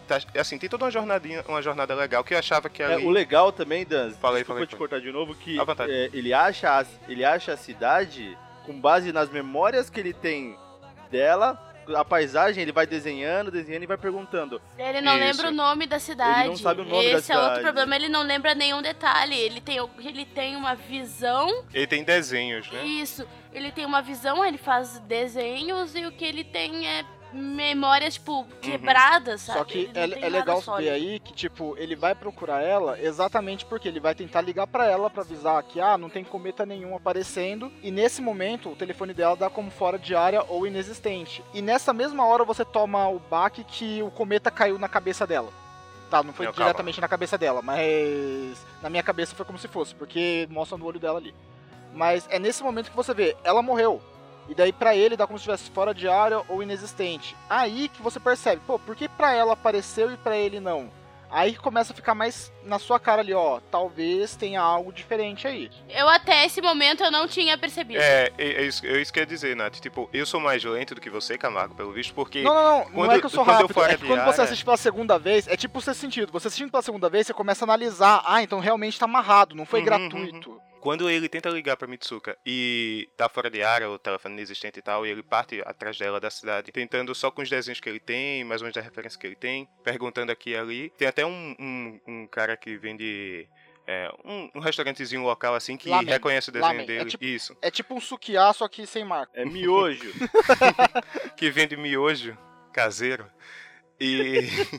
tá, assim, tem toda uma jornadinha, uma jornada legal que eu achava que É, ali... o legal também, Dan, Fala aí, desculpa fala aí, te fala aí. cortar de novo, que À vontade. é, ele, acha a, ele acha a cidade com base nas memórias que ele tem dela, a paisagem, ele vai desenhando, desenhando e vai perguntando. Ele não Isso. lembra o nome da cidade. Ele não sabe o nome da Esse é outro cidade. problema, ele não lembra nenhum detalhe. Ele tem, ele tem uma visão. Ele tem desenhos, né? Isso. Ele tem uma visão, ele faz desenhos e o que ele tem é memórias, tipo, quebradas, sabe? Só que Ele não é, tem é nada legal sólido. ver aí que, tipo, ele vai procurar ela exatamente porque ele vai tentar ligar pra ela pra avisar que, ah, não tem cometa nenhum aparecendo. E nesse momento, o telefone dela dá como fora de área ou inexistente. E nessa mesma hora você toma o baque que o cometa caiu na cabeça dela. Tá, não foi Não, calma. diretamente na cabeça dela, mas na minha cabeça foi como se fosse, porque mostra no olho dela ali. Mas é nesse momento que você vê, ela morreu. E daí pra ele dá como se estivesse fora de área ou inexistente. Aí que você percebe, pô, por que pra ela apareceu e pra ele não? Aí que começa a ficar mais na sua cara ali, ó, talvez tenha algo diferente aí. Eu até esse momento eu não tinha percebido. É, é, é isso, é isso que eu ia dizer, Nath. Tipo, eu sou mais lento do que você, Camargo, pelo visto, porque... Não, não, não, não quando- é que eu sou quando eu rápido, fora é que de quando você área- assiste pela segunda vez, é tipo o seu sentido. Você assistindo pela segunda vez, você começa a analisar, ah, então realmente tá amarrado, não foi Uhum, gratuito. Quando ele tenta ligar pra Mitsuka e tá fora de área, o telefone inexistente e tal, e ele parte atrás dela da cidade, tentando só com os desenhos que ele tem, mais ou menos da referência que ele tem, perguntando aqui e ali. Tem até um, um, um cara que vende é, um, um restaurantezinho local assim que Lamen. reconhece o desenho Lamen. dele. É tipo- Isso. É tipo um sukiá, só que sem marca. É miojo. Que vende miojo caseiro. E,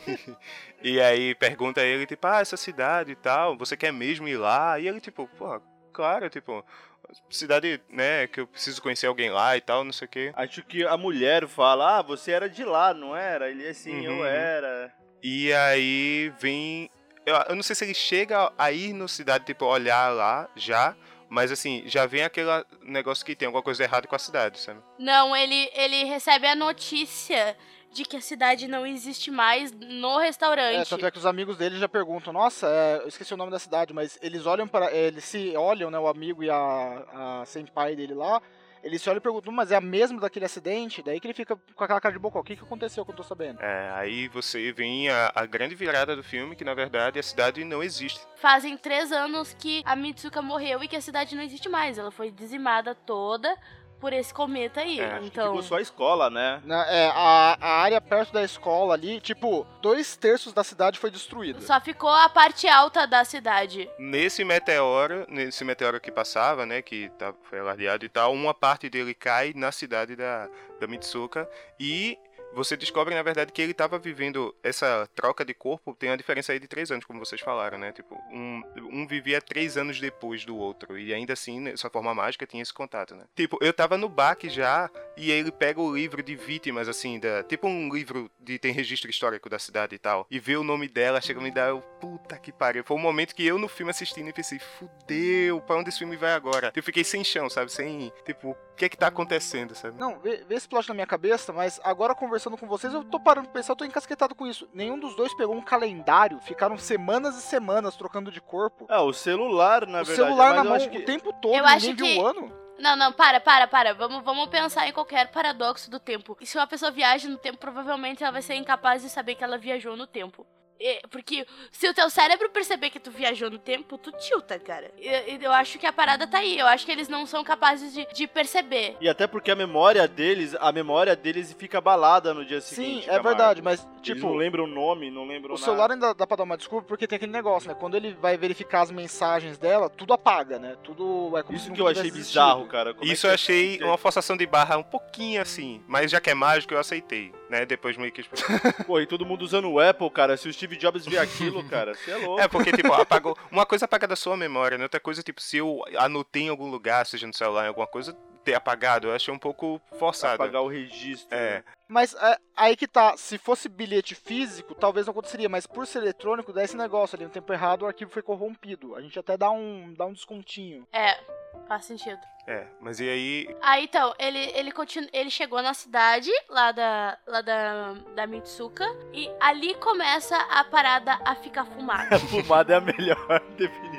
e aí pergunta a ele, tipo, ah, essa cidade e tal, você quer mesmo ir lá? E ele, tipo, pô, claro, tipo, cidade, né, que eu preciso conhecer alguém lá e tal, não sei o quê. Acho que a mulher fala, ah, você era de lá, não era? Ele assim, Uhum. eu era. E aí vem... Eu, eu não sei se ele chega a ir na cidade, tipo, olhar lá, já... Mas assim, já vem aquele negócio que tem alguma coisa errada com a cidade, sabe? Não, ele, ele recebe a notícia de que a cidade não existe mais no É, restaurante. tanto é que os amigos dele já perguntam, nossa, é, eu esqueci o nome da cidade, mas eles olham para, eles se olham, né, o amigo e a, a senpai dele lá, eles se olham e perguntam, mas é a mesma daquele acidente? Daí que ele fica com aquela cara de boca, o que que aconteceu que eu tô sabendo? É, aí você vem a, a grande virada do filme, que na verdade a cidade não existe. Fazem três anos que a Mitsuka morreu e que a cidade não existe mais. Ela foi dizimada toda por esse cometa aí. É, então, Ficou só a escola, né? Na- é, a, a área perto da escola ali, tipo, dois terços da cidade foi destruída. só ficou a parte alta da cidade. Nesse meteoro, nesse meteoro que passava, né, que tá, foi alardeado e tal, uma parte dele cai na cidade da, da Mitsuka e você descobre, na verdade, que ele estava vivendo essa troca de corpo, tem uma diferença aí de três anos, como vocês falaram, né, tipo, um, um vivia três anos depois do outro, e ainda assim, nessa forma mágica, tinha esse contato, né. Tipo, eu tava no baque já, e ele pega o livro de vítimas, assim, da, tipo um livro de tem registro histórico da cidade e tal, e vê o nome dela, chega a me dar, eu, puta que pariu, foi um momento que eu no filme assistindo e pensei, fudeu, pra onde esse filme vai agora? Eu fiquei sem chão, sabe, sem, tipo, o que é que tá acontecendo, sabe? Não, vê, vê esse plot na minha cabeça, mas agora conversando com vocês, eu tô parando pra pensar, eu tô encasquetado com isso. Nenhum dos dois pegou um calendário, ficaram semanas e semanas trocando de corpo. É, o celular, na o verdade. celular mas na eu mão acho que... o tempo todo, Eu ninguém acho viu que- o ano. Não, não, para, para, para. Vamos, vamos pensar em qualquer paradoxo do tempo. E se uma pessoa viaja no tempo, provavelmente ela vai ser incapaz de saber que ela viajou no tempo. E- porque se o teu cérebro perceber que tu viajou no tempo, tu tilta, cara. E- e eu acho que a parada tá aí. Eu acho que eles não são capazes de, de perceber. E até porque a memória deles, a memória deles fica abalada no dia Sim, seguinte. é Camargo. verdade, mas Eles tipo, não lembram o nome, não lembram o nada. celular ainda dá pra dar uma desculpa porque tem aquele negócio, né? Quando ele vai verificar as mensagens dela, tudo apaga, né? Tudo é como se Isso nunca que eu achei tivesse bizarro, existido. cara. Como é Isso que eu é achei possível? uma forçação de barra um pouquinho assim, mas já que é mágico, eu aceitei, né? Depois meio que... Pô, e todo mundo usando o Apple, cara. Se o Steve Jobs vê aquilo, cara, você é louco. É, porque, tipo, apagou... Uma coisa apaga da sua memória, né? Outra coisa, tipo, se eu anotei em algum lugar, seja no celular, em alguma coisa, ter apagado, eu achei um pouco forçado. Apagar o registro. É. né? Mas é, aí que tá, se fosse bilhete físico, talvez não aconteceria, mas por ser eletrônico, dá esse negócio ali, no tempo errado o arquivo foi corrompido. A gente até dá um, dá um descontinho. É, faz sentido. É, mas e aí... Aí então, ele, ele, continu... ele chegou na cidade, lá da, lá da, da Mitsuka, e ali começa a parada a ficar fumada. A fumada é a melhor definição.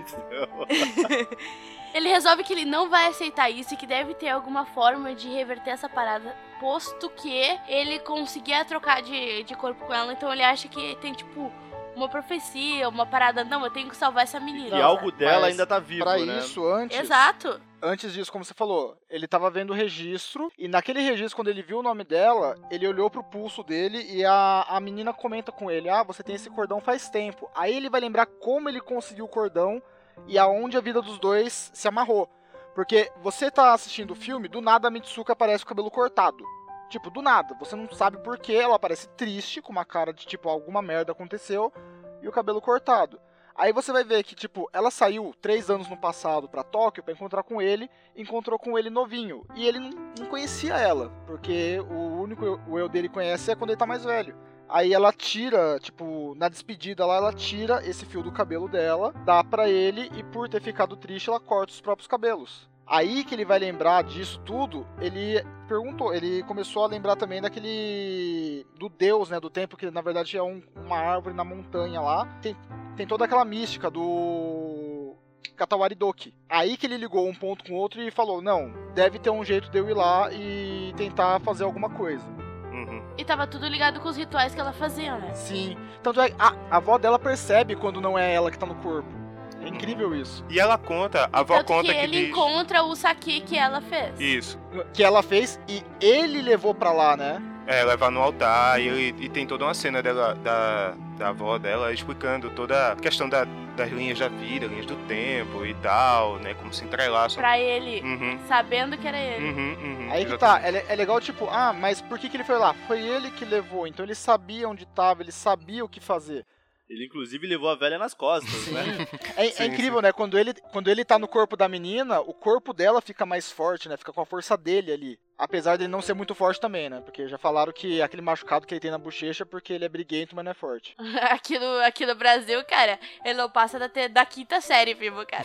Ele resolve que ele não vai aceitar isso e que deve ter alguma forma de reverter essa parada, posto que ele conseguia trocar de, de corpo com ela, então ele acha que tem, tipo, uma profecia, uma parada, não, eu tenho que salvar essa menina. E algo dela Mas ainda tá vivo, Pra né? isso, antes... Exato. Antes disso, como você falou, ele tava vendo o registro, e naquele registro, quando ele viu o nome dela, ele olhou pro pulso dele e a, a menina comenta com ele, ah, você tem esse cordão faz tempo. Aí ele vai lembrar como ele conseguiu o cordão e aonde a vida dos dois se amarrou. Porque você tá assistindo o filme, do nada a Mitsuko aparece com o cabelo cortado. Tipo, do nada, você não sabe porquê, ela aparece triste, com uma cara de tipo, alguma merda aconteceu, e o cabelo cortado. Aí você vai ver que, tipo, ela saiu três anos no passado pra Tóquio pra encontrar com ele, encontrou com ele novinho. E ele não, não conhecia ela, porque o único eu, o eu dele conhece é quando ele tá mais velho. Aí ela tira, tipo, na despedida lá, ela tira esse fio do cabelo dela, dá pra ele, e por ter ficado triste, ela corta os próprios cabelos. Aí que ele vai lembrar disso tudo, ele perguntou, ele começou a lembrar também daquele... do deus, né, do tempo, que na verdade é um, uma árvore na montanha lá. Tem, tem toda aquela mística do Katawari-doki. Aí que ele ligou um ponto com o outro e falou, não, deve ter um jeito de eu ir lá e tentar fazer alguma coisa. Uhum. E tava tudo ligado com os rituais que ela fazia, né? Sim, tanto é que a, a avó dela percebe quando não é ela que tá no corpo. É incrível isso. E ela conta, a avó Tanto conta que que ele diz... encontra o sake que ela fez. Isso. Que ela fez e ele levou pra lá, né? É, levar no altar e, ele- e tem toda uma cena dela, da, da avó dela explicando toda a questão da, das linhas da vida, linhas do tempo e tal, né? Como se entrelaçam. Pra ele, Uhum, sabendo que era ele. uhum, uhum. Aí que exatamente. tá, é, le- é legal, tipo, ah, mas por que, que ele foi lá? Foi ele que levou, então ele sabia onde tava, ele sabia o que fazer. Ele, inclusive, levou a velha nas costas, né? É, Sim, é incrível, né? Quando ele, quando ele tá no corpo da menina, o corpo dela fica mais forte, né? Fica com a força dele ali. Apesar dele não ser muito forte também, né? Porque já falaram que aquele machucado que ele tem na bochecha é porque ele é briguento, mas não é forte. Aqui no, aqui no Brasil, cara, ele não passa da, te- da quinta série, primo, cara.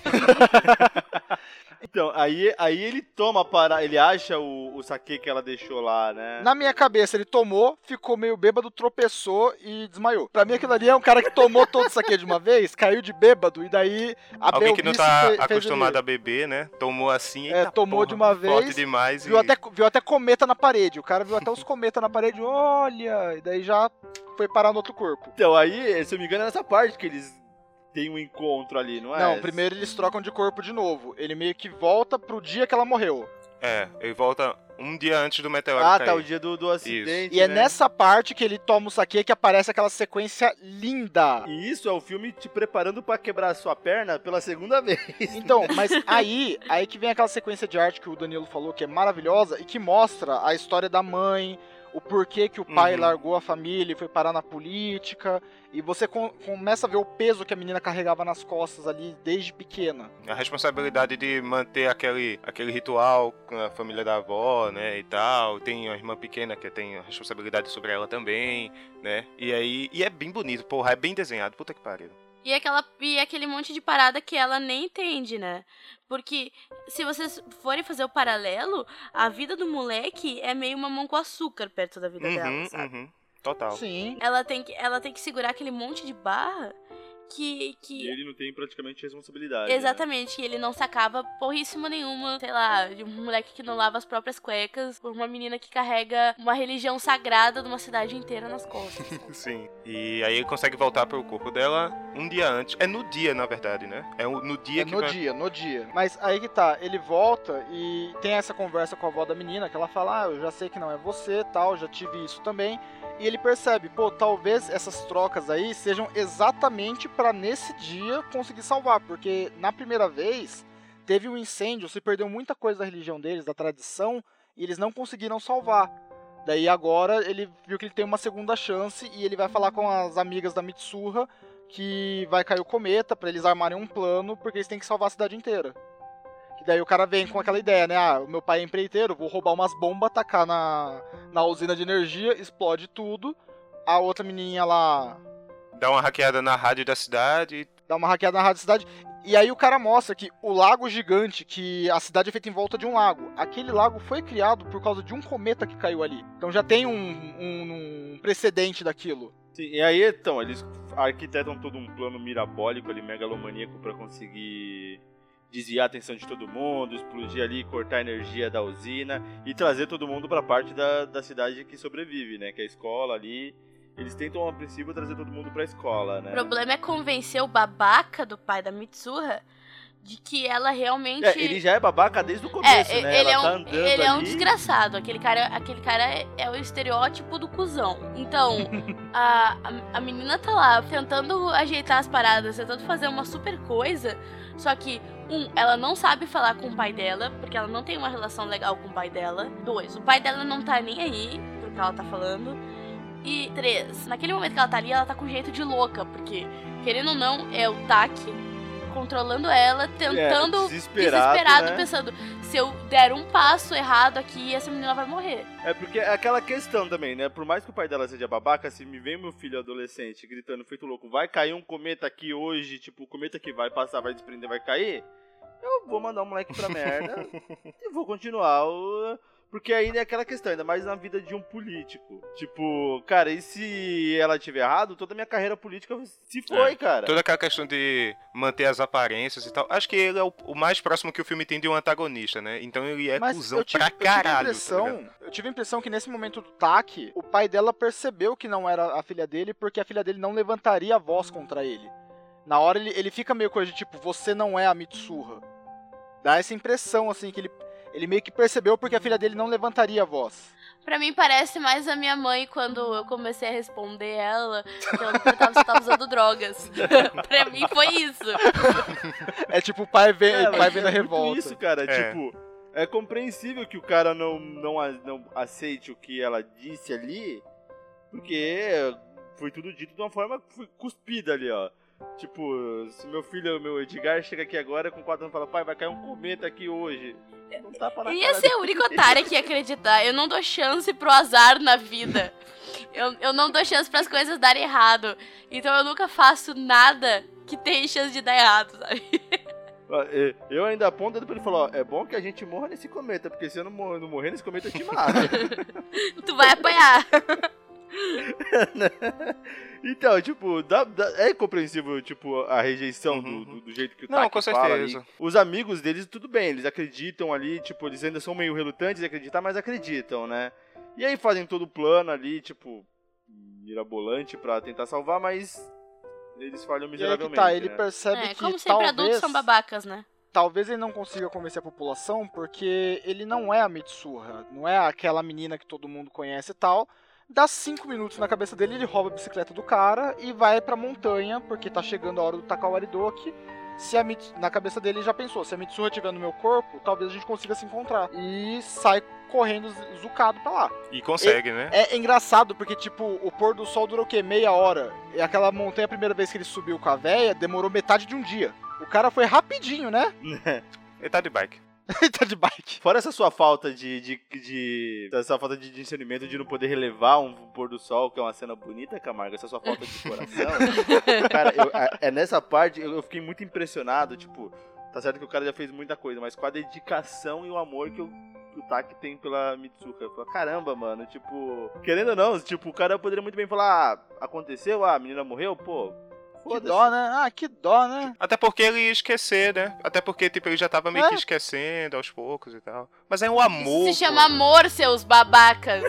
Então, aí, aí ele toma para... Ele acha o, o saque que ela deixou lá, né? Na minha cabeça, ele tomou, ficou meio bêbado, tropeçou e desmaiou. Pra mim, aquilo ali é um cara que tomou todo isso aqui de uma vez, caiu de bêbado, e daí a Alguém que não Belvice tá fe- fez acostumado ele- a beber, né? Tomou assim, É, eita tomou porra, de uma forte vez, demais Viu e... até, viu até cometa na parede. O cara viu até os cometas na parede. Olha! E daí já foi parar no outro corpo. Então, aí, se eu me engano, é nessa parte que eles têm um encontro ali, não é? Não, primeiro eles trocam de corpo de novo. Ele meio que volta pro dia que ela morreu. É, ele volta um dia antes do meteoro Ah, cair. tá, o dia do, do acidente, E é né? nessa parte que ele toma o saque que aparece aquela sequência linda. E isso é o filme te preparando pra quebrar a sua perna pela segunda vez. Então, mas aí, aí que vem aquela sequência de arte que o Danilo falou que é maravilhosa e que mostra a história da mãe, o porquê que o pai Uhum. largou a família e foi parar na política. E você com- começa a ver o peso que a menina carregava nas costas ali desde pequena. A responsabilidade de manter aquele, aquele ritual com a família da avó, né, e tal. Tem a irmã pequena que tem a responsabilidade sobre ela também, né. E aí, e é bem bonito, porra, é bem desenhado, puta que pariu. E, aquela, e aquele monte de parada que ela nem entende, né? Porque se vocês forem fazer o paralelo, a vida do moleque é meio mamão com açúcar perto da vida dela, Uhum, sabe? uhum, total. Sim. Ela tem, que, ela tem que segurar aquele monte de barra que... que... E ele não tem praticamente responsabilidade. né? Exatamente, que ele não sacava porríssima nenhuma, sei lá, de um moleque que não lava as próprias cuecas, por uma menina que carrega uma religião sagrada de uma cidade inteira nas costas. Sim. E aí ele consegue voltar pro corpo dela um dia antes. É no dia, na verdade, né? É o- no dia É que no vai... dia, no dia. Mas aí que tá, ele volta e tem essa conversa com a avó da menina, que ela fala, ah, eu já sei que não é você, tal, já tive isso também. E ele percebe, pô, talvez essas trocas aí sejam exatamente pra nesse dia conseguir salvar, porque na primeira vez teve um incêndio, se perdeu muita coisa da religião deles, da tradição, e eles não conseguiram salvar. Daí agora ele viu que ele tem uma segunda chance e ele vai falar com as amigas da Mitsuha que vai cair o cometa pra eles armarem um plano, porque eles têm que salvar a cidade inteira. Que daí o cara vem com aquela ideia, né? Ah, o meu pai é empreiteiro, vou roubar umas bombas, tacar na, na usina de energia, explode tudo. A outra menininha lá Dá uma hackeada na rádio da cidade. dá uma hackeada na rádio da cidade. E aí o cara mostra que o lago gigante, que a cidade é feita em volta de um lago, aquele lago foi criado por causa de um cometa que caiu ali. Então já tem um, um, um precedente daquilo. Sim, e aí, então, eles arquitetam todo um plano mirabólico ali, megalomaníaco, pra conseguir desviar a atenção de todo mundo, explodir ali, cortar a energia da usina e trazer todo mundo pra parte da, da cidade que sobrevive, né? Que é a escola ali. Eles tentam, a princípio, trazer todo mundo pra escola, né? O problema é convencer o babaca do pai da Mitsuha de que ela realmente... É, ele já é babaca desde o começo, é, né? Ele, ela é um, tá andando ele é um ali. desgraçado. Aquele cara, aquele cara é, é o estereótipo do cuzão. Então, a, a, a menina tá lá tentando ajeitar as paradas, tentando fazer uma super coisa, só que, um, ela não sabe falar com o pai dela, porque ela não tem uma relação legal com o pai dela. Dois, o pai dela não tá nem aí pro que ela tá falando. E três, naquele momento que ela tá ali, ela tá com jeito de louca, porque, querendo ou não, é o Taki controlando ela, tentando, É, desesperado, desesperado né? pensando, se eu der um passo errado aqui, essa menina vai morrer. É porque é aquela questão também, né? Por mais que o pai dela seja babaca, se me vem meu filho adolescente gritando feito louco, vai cair um cometa aqui hoje, tipo, o cometa que vai passar, vai desprender, vai cair, eu vou mandar o moleque pra merda e vou continuar o... Porque aí é aquela questão, ainda mais na vida de um político. Tipo, cara, e se ela tiver errado, toda a minha carreira política se foi, É, cara. Toda aquela questão de manter as aparências e tal. Acho que ele é o, o mais próximo que o filme tem de um antagonista, né? Então ele é Mas cuzão eu tive, pra eu tive a caralho. tá impressão, ligado? eu tive a impressão que nesse momento do Taki, o pai dela percebeu que não era a filha dele, porque a filha dele não levantaria a voz contra ele. Na hora ele, ele fica meio coisa de tipo, você não é a Mitsuha. Dá essa impressão, assim, que ele, ele meio que percebeu porque a filha dele não levantaria a voz. Pra mim parece mais a minha mãe quando eu comecei a responder ela que ela tava, você tava usando drogas. Pra mim foi isso. É tipo, o pai vê, É, o pai mas vê é na muito revolta. isso, cara, É. tipo, é compreensível que o cara não, não, a- não aceite o que ela disse ali, porque foi tudo dito de uma forma que foi cuspida ali, ó. Tipo, se meu filho, meu Edgar, chega aqui agora com quatro anos e fala, pai, vai cair um cometa aqui hoje. Não tapa na Eu ia cara ser a única otária que ia acreditar. Eu não dou chance pro azar na vida. Eu, eu não dou chance pras coisas darem errado. Então eu nunca faço nada que tenha chance de dar errado, sabe? dele. Eu ainda aponto o dedo pra ele e falo, ó, é bom que a gente morra nesse cometa, porque se eu não, mor- não morrer nesse cometa, eu te mato. Tu vai apanhar. Então, tipo, dá- dá- é compreensível, tipo, a rejeição do, Uhum. do, do jeito que o Não, Taki com fala ali. certeza. Os amigos deles, tudo bem, eles acreditam ali, tipo, eles ainda são meio relutantes de acreditar, mas acreditam, né? E aí fazem todo o plano ali, tipo, mirabolante pra tentar salvar, mas eles falham E aí que miseravelmente, tá, ele né? percebe É, que como sempre, talvez, adultos são babacas, né? talvez ele não consiga convencer a população porque ele não é a Mitsuha, não é aquela menina que todo mundo conhece e tal. Dá cinco minutos na cabeça dele, ele rouba a bicicleta do cara e vai pra montanha, porque tá chegando a hora do Takawaridoki. Se a Mitsu... Na cabeça dele ele já pensou, se a Mitsuha estiver no meu corpo, talvez a gente consiga se encontrar. E sai correndo zucado pra lá. E consegue, né? É engraçado porque, tipo, o pôr do sol durou o quê? Meia hora. E aquela montanha, a primeira vez que ele subiu com a véia, demorou metade de um dia. O cara foi rapidinho, né? Ele tá de bike. Ele tá de bike. Fora essa sua falta de, de, de essa falta de discernimento de não poder relevar um pôr do sol, que é uma cena bonita, Camargo, essa sua falta de coração. Cara, eu- a- é nessa parte eu, eu fiquei muito impressionado, tipo, tá certo que o cara já fez muita coisa, mas com a dedicação e o amor que, eu, que o Taki tem pela Mitsuha. Eu falei, caramba, mano, tipo, querendo ou não, tipo, o cara poderia muito bem falar, ah, aconteceu, ah, a menina morreu, pô, Que foda-se. dó, né? Ah, que dó, né? Até porque ele ia esquecer, né? Até porque, tipo, ele já tava meio É. que esquecendo aos poucos e tal. Mas é um amor. Isso se pô. chama amor, seus babacas.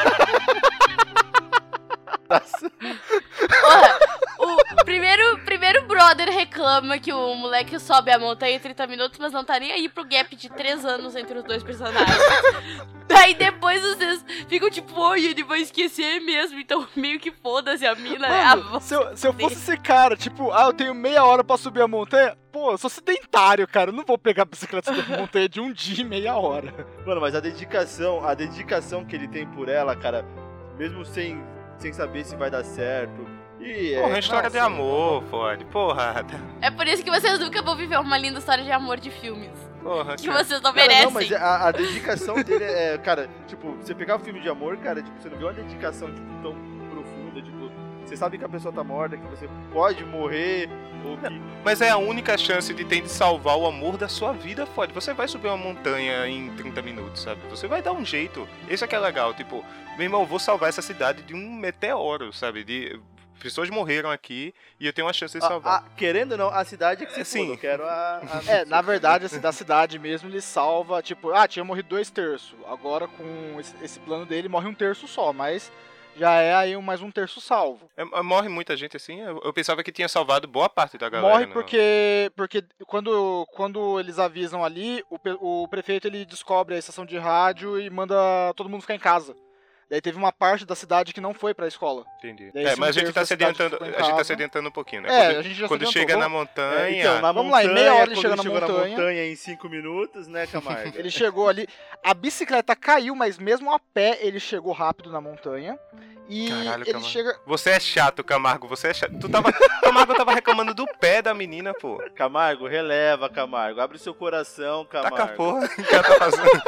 Porra, o primeiro, primeiro brother reclama que o moleque sobe a montanha em trinta minutos, mas não tá nem aí pro gap de três anos entre os dois personagens. Daí depois vocês ficam tipo, oi, ele vai esquecer mesmo, então meio que foda-se a mina, né? A Mano, se eu, se eu fosse esse cara, tipo, ah, eu tenho meia hora pra subir a montanha, pô, eu sou sedentário, cara, eu não vou pegar a bicicleta da montanha de um dia e meia hora. Mano, mas a dedicação, a dedicação que ele tem por ela, cara, mesmo sem, sem saber se vai dar certo. E Porra, é é, história nossa, de amor, pode. Porra, É por isso que vocês nunca vão viver uma linda história de amor de filmes. porra. Que cara. vocês não Cara, merecem. não, mas a, a dedicação dele é, cara, tipo, você pegar um filme de amor, cara, tipo, você não vê uma dedicação, tipo, tão profunda, tipo, você sabe que a pessoa tá morta, que você pode morrer, ou que... Mas é a única chance de ter de salvar o amor da sua vida, fode. Você vai subir uma montanha em trinta minutos, sabe? Você vai dar um jeito. Esse é que é legal, tipo, meu irmão, eu vou salvar essa cidade de um meteoro, sabe? De... pessoas morreram aqui e eu tenho uma chance de Ah, salvar. ah, querendo ou não, a cidade é que se Sim. foda, eu quero a... a- É, na verdade, assim, da cidade mesmo, ele salva, tipo, ah, tinha morrido dois terços. Agora, com esse, esse plano dele, morre um terço só, mas já é aí um- mais um terço salvo. É, é, morre muita gente assim? Eu, eu pensava que tinha salvado boa parte da galera. Morre né? porque, porque quando, quando eles avisam ali, o, pe- o prefeito ele descobre a estação de rádio e manda todo mundo ficar em casa. Daí teve uma parte da cidade que não foi pra escola. Entendi. Daí É, esse mas um a gente terço tá da se cidade adiantando, ficou em a gente tá casa. se adiantando um pouquinho, né? É, quando a gente já se quando adiantou. chega na Vamos- montanha... É, então, na Vamos lá, em montanha, meia hora ele quando chega na chegou montanha. na montanha em cinco minutos, né, Camargo? Ele chegou ali, a bicicleta caiu, mas mesmo a pé ele chegou rápido na montanha. E Caralho, ele Camargo. chega. Você é chato, Camargo, você é chato. Tu tava... Camargo tava reclamando do pé da menina, pô. Camargo, releva, Camargo. Abre seu coração, Camargo. Taca a porra que ela tá fazendo.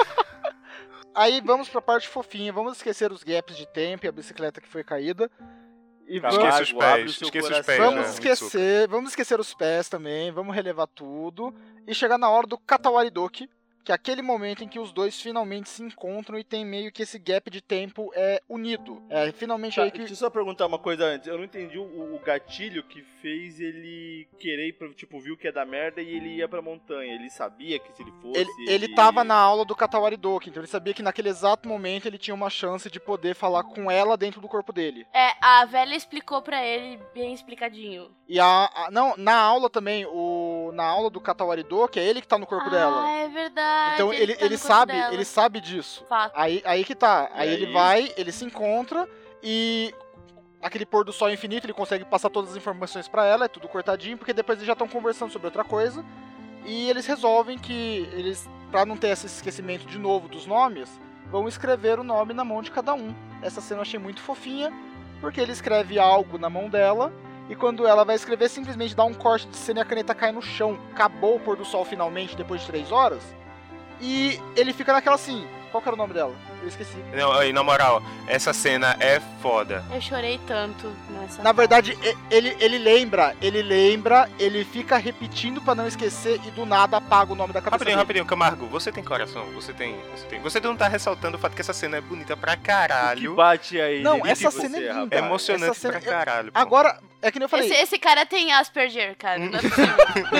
Aí vamos pra parte fofinha, vamos esquecer os gaps de tempo e a bicicleta que foi caída. E Camargo, vamos, Esqueça os abre o pés, seu esqueça os coração. pés. vamos né, esquecer, vamos esquecer os pés também, vamos relevar tudo. E chegar na hora do Katawaridoki, que é aquele momento em que os dois finalmente se encontram e tem meio que esse gap de tempo é unido. É finalmente Tá, aí que. deixa eu só perguntar uma coisa antes. Eu não entendi o, o gatilho que fez ele querer ir pra, tipo, viu que é da merda e ele ia pra montanha. Ele sabia que se ele fosse... Ele, ele tava na aula do Katawaridoki, então ele sabia que naquele exato momento ele tinha uma chance de poder falar com ela dentro do corpo dele. É, a velha explicou pra ele bem explicadinho. E a, a- não, na aula também, o na aula do Katawaridoki é ele que tá no corpo ah, dela. é verdade. Então ele, tá ele no corpo sabe, dela. ele sabe disso. Fato. Aí, aí que tá. Aí, E ele aí? vai, ele se encontra e aquele pôr do sol infinito, ele consegue passar todas as informações pra ela, é tudo cortadinho, porque depois eles já estão conversando sobre outra coisa. E eles resolvem que eles, pra não ter esse esquecimento de novo dos nomes, vão escrever o nome na mão de cada um. Essa cena eu achei muito fofinha, porque ele escreve algo na mão dela, e quando ela vai escrever, simplesmente dá um corte de cena e a caneta cai no chão. Acabou o pôr do sol finalmente, depois de três horas. E ele fica naquela assim, qual que era o nome dela? Eu esqueci. Não, aí, na moral, essa cena é foda. Eu chorei tanto nessa. Na verdade, e- ele, ele lembra, ele lembra, ele fica repetindo pra não esquecer e do nada apaga o nome da cabeça Rapidinho, dele. rapidinho, Camargo, você tem coração, você tem, você tem. Você não tá ressaltando o fato que essa cena é bonita pra O que caralho. bate aí? Não, de essa você, cena é linda. rapaz? É emocionante essa cena- pra caralho. pô. Agora, é que nem eu falei, Esse, esse cara tem Asperger, cara. Não é possível.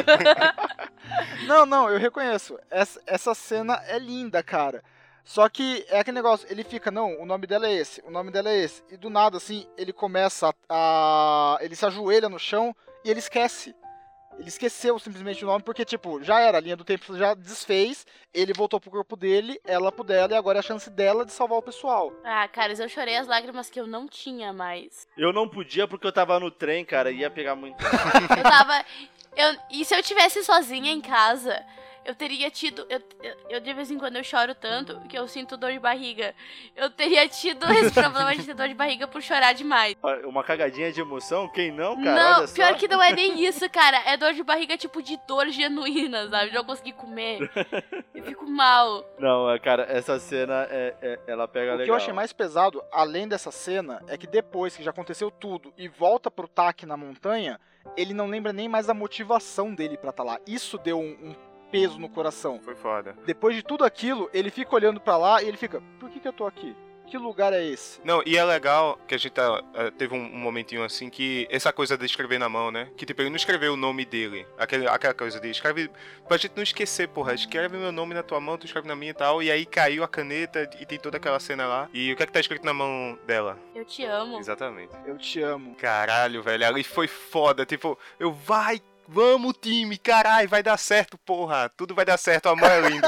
não, não, eu reconheço, essa, essa cena é linda, cara. Só que é aquele negócio, ele fica, não, o nome dela é esse, o nome dela é esse. E do nada, assim, ele começa a... a- ele se ajoelha no chão e ele esquece. Ele esqueceu simplesmente o nome, porque, tipo, já era, a linha do tempo já desfez, ele voltou pro corpo dele, ela pro dela, e agora é a chance dela de salvar o pessoal. Ah, caras, eu chorei as lágrimas que eu não tinha mais. Eu não podia porque eu tava no trem, cara, e ia pegar muito. Eu tava. Eu, e se eu tivesse sozinha em casa, eu teria tido. Eu, eu, eu, de vez em quando eu choro tanto que eu sinto dor de barriga. Eu teria tido esse problema de ter dor de barriga por chorar demais. Uma cagadinha de emoção? Quem não, cara? não, Olha só. pior que não é nem isso, cara. É dor de barriga tipo de dor genuína, sabe? De não conseguir comer. Eu fico mal. Não, é, cara, essa cena, é, é- ela pega O legal. que eu achei mais pesado, além dessa cena, é que depois que já aconteceu tudo e volta pro Taki na montanha, ele não lembra nem mais a motivação dele pra estar lá. Isso deu um, um peso no coração. Foi foda. Depois de tudo aquilo, ele fica olhando pra lá e ele fica, por que que eu tô aqui? Que lugar é esse? Não, e é legal que a gente tá, eh, teve um, um momentinho assim que essa coisa de escrever na mão, né? Que tipo, ele não escreveu o nome dele. Aquele, aquela coisa de escreve. Pra gente não esquecer, porra, escreve meu nome na tua mão, tu escreve na minha e tal. E aí caiu a caneta e tem toda aquela cena lá. E o que é que tá escrito na mão dela? Eu te amo. Exatamente. Eu te amo. Caralho, velho, ali foi foda. Tipo, eu vai. Vamos, time, caralho, vai dar certo, porra. Tudo vai dar certo, o amor é lindo.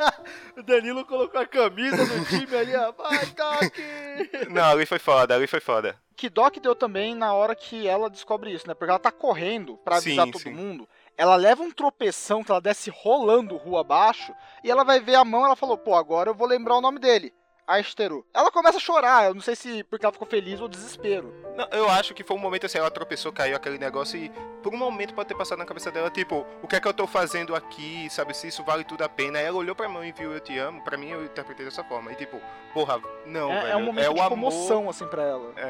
O Danilo colocou a camisa do time ali, ó. Vai, Taki! Não, ali foi foda, ali foi foda. Que dó que deu também na hora que ela descobre isso, né? Porque ela tá correndo pra avisar Sim, todo sim. mundo. Ela leva um tropeção que ela desce rolando rua abaixo. E ela vai ver a mão, ela falou, pô, agora eu vou lembrar o nome dele. Asteru. Ela começa a chorar, eu não sei se porque ela ficou feliz ou desespero. Não, eu acho que foi um momento assim, ela tropeçou, caiu aquele negócio e por um momento pode ter passado na cabeça dela, tipo, o que é que eu tô fazendo aqui, sabe, se isso vale tudo a pena. Aí ela olhou pra mão e viu eu te amo, pra mim eu interpretei dessa forma. E tipo, porra, não, é, velho, é um momento o de amor. comoção, assim, pra ela. É,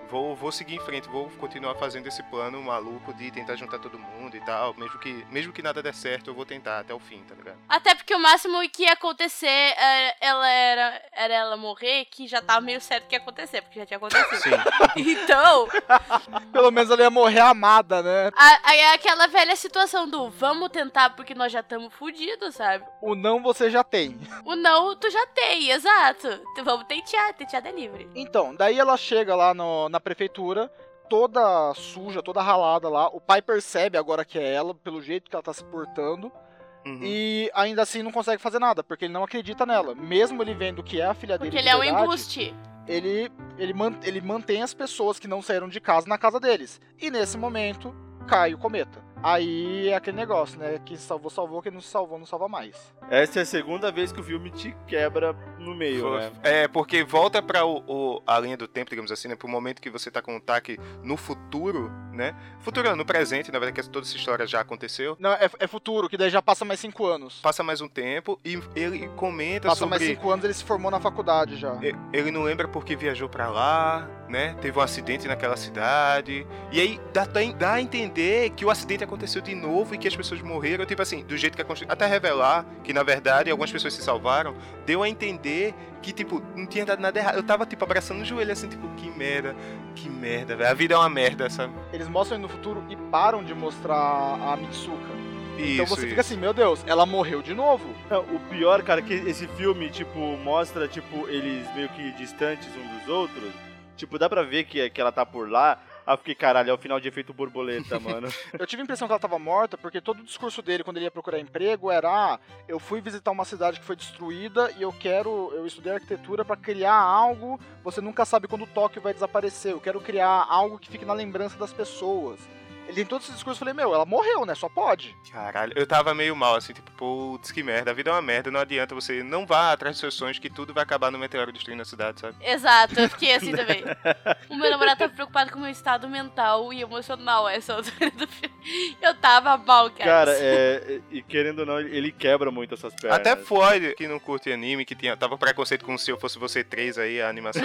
vou, vou seguir em frente, vou continuar fazendo esse plano maluco de tentar juntar todo mundo e tal, mesmo que, mesmo que nada der certo, eu vou tentar até o fim, tá ligado? Até porque o máximo que ia acontecer é, ela era, era ela morrer, que já tava meio certo que ia acontecer, porque já tinha acontecido. Sim. Então, Pelo menos ela ia morrer amada, né? a- aí é aquela velha situação do vamos tentar porque nós já estamos fudidos, sabe? O não você já tem. O não tu já tem, exato. Então, vamos tentear, tentear é livre. Então, daí ela chega lá no- na prefeitura, toda suja, toda ralada lá. O pai percebe agora que é ela, pelo jeito que ela tá se portando. Uhum. E ainda assim não consegue fazer nada, porque ele não acredita nela. Mesmo ele vendo que é a filha dele Porque de ele é um verdade, embuste. ele, ele, man- ele mantém as pessoas que não saíram de casa na casa deles. E nesse momento, cai o cometa. Aí é aquele negócio, né? Que salvou, salvou, quem não se salvou, não salva mais. Essa é a segunda vez que o filme te quebra no meio, né? É, porque volta pra o, o- a linha do tempo, digamos assim, né? Pro momento que você tá com o Taki no futuro, né? Futuro não, no presente, na verdade, que toda essa história já aconteceu. Não, é, é futuro, que daí já passa mais cinco anos. Passa mais um tempo e ele comenta Passa sobre... mais cinco anos, ele se formou na faculdade já. E- Ele não lembra porque viajou pra lá, né? Teve um acidente naquela cidade. E aí dá, dá a entender que o acidente aconteceu de novo e que as pessoas morreram. Tipo assim, do jeito que aconteceu. Até revelar que, na verdade, algumas pessoas se salvaram. Deu a entender que, tipo, não tinha dado nada errado. Eu tava, tipo, abraçando o joelho, assim, tipo, que merda. Que merda, velho. A vida é uma merda, sabe? Eles mostram ele no futuro e param de mostrar a Mitsuka. Então Isso, você isso. fica assim, meu Deus, ela morreu de novo. Não, o pior, cara, é que esse filme, tipo, mostra, tipo, eles meio que distantes uns dos outros. Tipo, dá pra ver que, que ela tá por lá. Aí eu fiquei, caralho, é o final de Efeito Borboleta, mano. Eu tive a impressão que ela tava morta, porque todo o discurso dele, quando ele ia procurar emprego, era ah, eu fui visitar uma cidade que foi destruída e eu quero, eu estudei arquitetura pra criar algo, você nunca sabe quando Tóquio vai desaparecer, eu quero criar algo que fique na lembrança das pessoas. Ele tem todo esse discurso, eu falei, meu, ela morreu, né, só pode. Caralho, eu tava meio mal, assim, tipo, putz, que merda. A vida é uma merda, não adianta você. Não vá atrás dos seus sonhos, que tudo vai acabar no meteoro destruindo a cidade, sabe? Exato, eu fiquei assim também. O meu namorado tava preocupado com o meu estado mental e emocional a essa altura do filme. Eu tava mal, cara. Cara, é, e querendo ou não, ele quebra muito essas pernas. Até Floyd, que não curte anime, que tinha, tava preconceito com Se Eu Fosse Você três aí, a animação,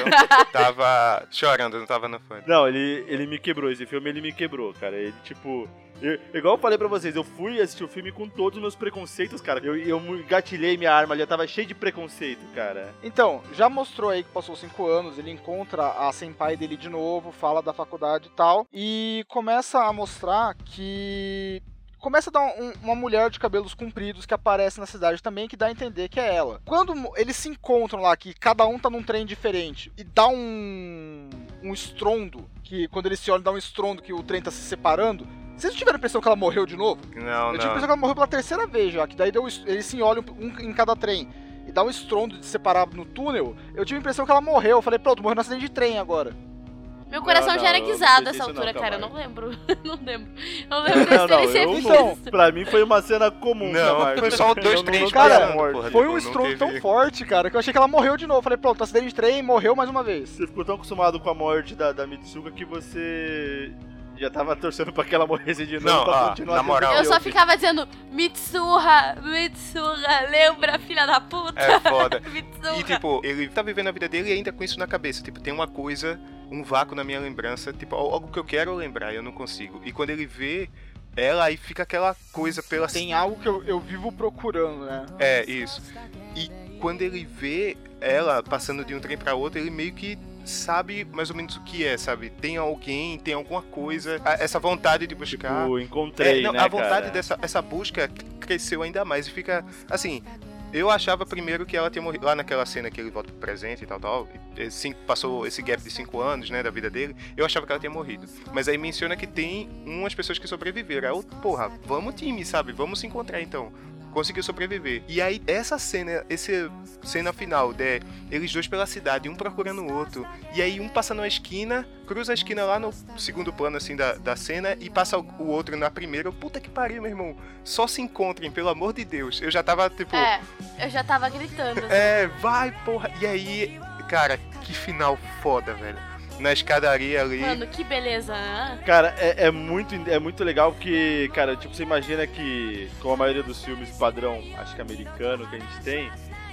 tava chorando, não tava no fã. Não, ele, ele me quebrou, esse filme ele me quebrou, cara. Ele, tipo... eu- igual eu falei pra vocês, eu fui assistir o filme com todos os meus preconceitos, cara. Eu, eu gatilhei minha arma ali, eu tava cheio de preconceito, cara. Então, já mostrou aí que passou cinco anos, ele encontra a senpai dele de novo, fala da faculdade e tal, e começa a mostrar que... Começa a dar um- uma mulher de cabelos compridos que aparece na cidade também, que dá a entender que é ela. Quando mo- eles se encontram lá, que cada um tá num trem diferente, e dá um, um estrondo, que quando eles se olham dá um estrondo que o trem tá se separando, vocês não tiveram a impressão que ela morreu de novo? Não, Eu tive a impressão não. que ela morreu pela terceira vez já, que daí deu, es- eles se olham um em cada trem. E dá um estrondo de separar no túnel. Eu tive a impressão que ela morreu. Eu falei, pronto, morreu no acidente de trem agora. Meu coração Não, já era não, eu não guisado pensei nessa isso não, altura, cara. Eu Camargo. não lembro. não lembro. Eu não lembro Não, desse não, terem ser eu, visto. Então, pra mim foi uma cena comum, Não, Camargo. foi só dois, Eu não três notei cara, a morte. porra, Foi tipo, um não estrondo teve- tão forte, cara, que eu achei que ela morreu de novo. Eu falei, pronto, acidente de trem, morreu mais uma vez. Você ficou tão acostumado com a morte da, da Mitsuka que você já tava torcendo pra que ela morresse de novo Não, pra ó, continuar na tendo moral. Eu só filme. ficava dizendo Mitsurra, Mitsurra, lembra, filha da puta? É foda. Mitsurra. E, tipo, ele tá vivendo a vida dele e ainda com isso na cabeça. Tipo, tem uma coisa, um vácuo na minha lembrança. Tipo, algo que eu quero lembrar e eu não consigo. E quando ele vê ela, aí fica aquela coisa pela... Tem algo que eu, eu vivo procurando, né? É, isso. E quando ele vê ela passando de um trem pra outro, ele meio que sabe mais ou menos o que é, sabe? Tem alguém, tem alguma coisa, a- essa vontade de buscar. Tipo, encontrei, É, não, né, a vontade cara? dessa essa busca cresceu ainda mais e fica assim. Eu achava primeiro que ela tinha morrido lá naquela cena que ele volta pro presente e tal, tal. E cinco, passou esse gap de cinco anos, né, da vida dele. Eu achava que ela tinha morrido. Mas aí menciona que tem umas pessoas que sobreviveram. Aí eu, porra, vamos time, sabe? Vamos se encontrar então. Conseguiu sobreviver. E aí, essa cena, essa cena final, de eles dois pela cidade, um procurando o outro. E aí, um passa numa esquina, cruza a esquina lá no segundo plano, assim, da, da cena, e passa o, o outro na primeira. Puta que pariu, meu irmão. Só se encontrem, pelo amor de Deus. Eu já tava, tipo... É, eu já tava gritando. assim. É, vai, porra. E aí, cara, que final foda, velho. Na escadaria ali. Mano, que beleza, né? Cara, é, é muito, é muito legal que, cara, tipo, você imagina que, como a maioria dos filmes padrão, acho que americano que a gente tem,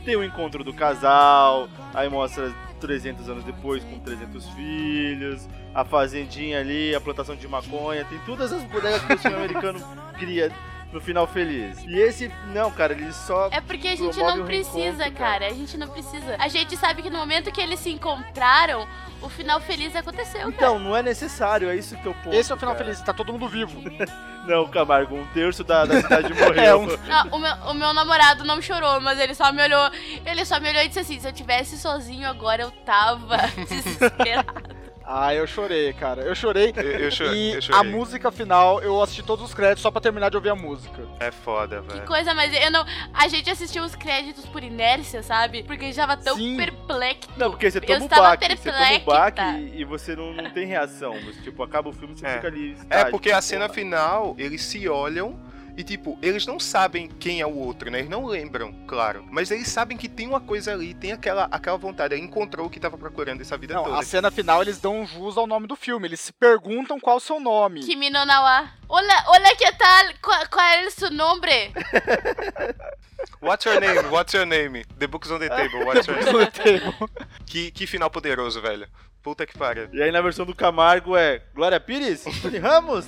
tem o encontro do casal, aí mostra trezentos anos depois com trezentos filhos, a fazendinha ali, a plantação de maconha, tem todas as bodegas que o filme americano cria no final feliz. E esse, não, cara, ele só É porque a gente promove não o precisa, reencontro, cara. A gente não precisa. A gente sabe que no momento que eles se encontraram, o final feliz aconteceu, cara. Então, não é necessário, é isso que eu ponto. Esse é o final cara. feliz, tá todo mundo vivo. Não, Camargo, um terço da, da cidade morreu. É, um- Não, o, meu, o meu namorado não chorou, mas ele só me olhou. Ele só me olhou e disse assim: se eu tivesse sozinho agora, eu tava desesperado. Ah, eu chorei, cara. Eu chorei. Eu, eu, cho- E eu a chorei. música final, eu assisti todos os créditos só pra terminar de ouvir a música. É foda, Que velho. coisa, mas eu não. A gente assistiu os créditos por inércia, sabe? Porque a gente tava tão Sim. perplexo. Não, porque você Eu toma um estava baque, você toma um perplexa. baque e, e você não, não tem reação. Você, tipo, acaba o filme e você É. fica ali. É, estático, porque a cena porra. final, eles se olham e, tipo, eles não sabem quem é o outro, né? Eles não lembram, claro. Mas eles sabem que tem uma coisa ali, tem aquela, aquela vontade. Ele encontrou o que tava procurando essa vida Não, toda. a cena final eles dão um jus ao nome do filme. Eles se perguntam qual o seu nome. Kimi no Nawa. Hola, hola, que tal? Qual, qual é o seu nome? What's your name? What's your name? The book's on the table. What's your name? Que, que final poderoso, velho. Puta que pariu. E aí na versão do Camargo é Glória Pires? Tony Ramos?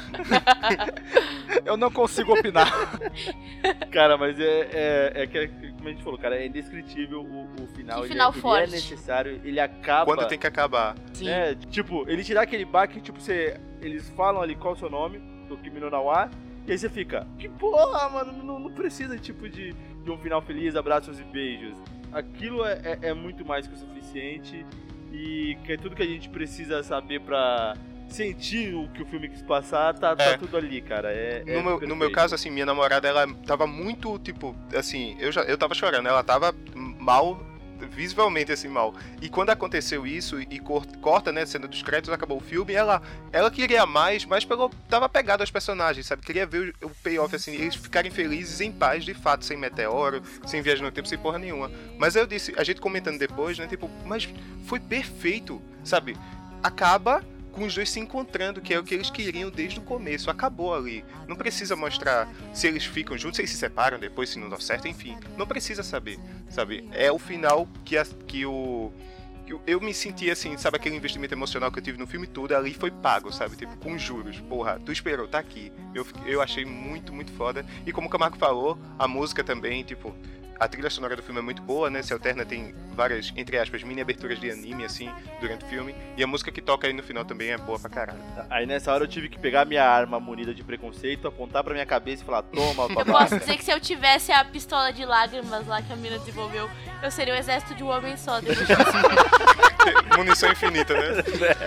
Eu não consigo opinar. Cara, mas é, é, é que, como a gente falou, cara, é indescritível o, o final. Que ele, final é, ele forte. é necessário, ele acaba. Quando tem que acabar. Sim. É, tipo, ele tirar aquele baque, tipo, você. Eles falam ali qual é o seu nome, do Kimi no Nawa, e aí você fica, que porra, mano, não, não precisa, tipo, de, de um final feliz, abraços e beijos. Aquilo é, é, é muito mais que o suficiente, e que é tudo que a gente precisa saber pra sentir o que o filme quis passar, tá, tá É. tudo ali, cara. É, é No meu, no meu perfeito. caso, assim, minha namorada, ela tava muito, tipo, assim, eu já eu tava chorando, ela tava mal, visivelmente, assim, mal. E quando aconteceu isso, e cor- corta, né, a cena dos créditos, acabou o filme, ela, ela queria mais, mas pegou, tava pegada aos personagens, sabe? Queria ver o, o payoff, assim, eles ficarem felizes em paz, de fato, sem meteoro, sem viagem no tempo, sem porra nenhuma. Mas eu disse, a gente comentando depois, né, tipo, mas foi perfeito, sabe? Acaba com os dois se encontrando, que é o que eles queriam desde o começo. Acabou ali. Não precisa mostrar se eles ficam juntos, se eles se separam depois, se não dá certo, enfim. Não precisa saber, sabe? É o final que, a, que o... que eu- Eu me senti assim, sabe, aquele investimento emocional que eu tive no filme todo, ali foi pago, sabe? Tipo, com juros. Porra, tu esperou, tá aqui. Eu, fiquei- eu achei muito, muito foda. E como o Camargo falou, a música também, tipo... A trilha sonora do filme é muito boa, né? Se alterna, tem várias, entre aspas, mini aberturas de anime, assim, durante o filme. E a música que toca aí no final também é boa pra caralho. Aí nessa hora eu tive que pegar minha arma munida de preconceito, apontar pra minha cabeça e falar, toma, Eu babaca. posso dizer que se eu tivesse a pistola de lágrimas lá que a mina desenvolveu, eu seria o exército de um homem só. depois disso. Munição infinita, né?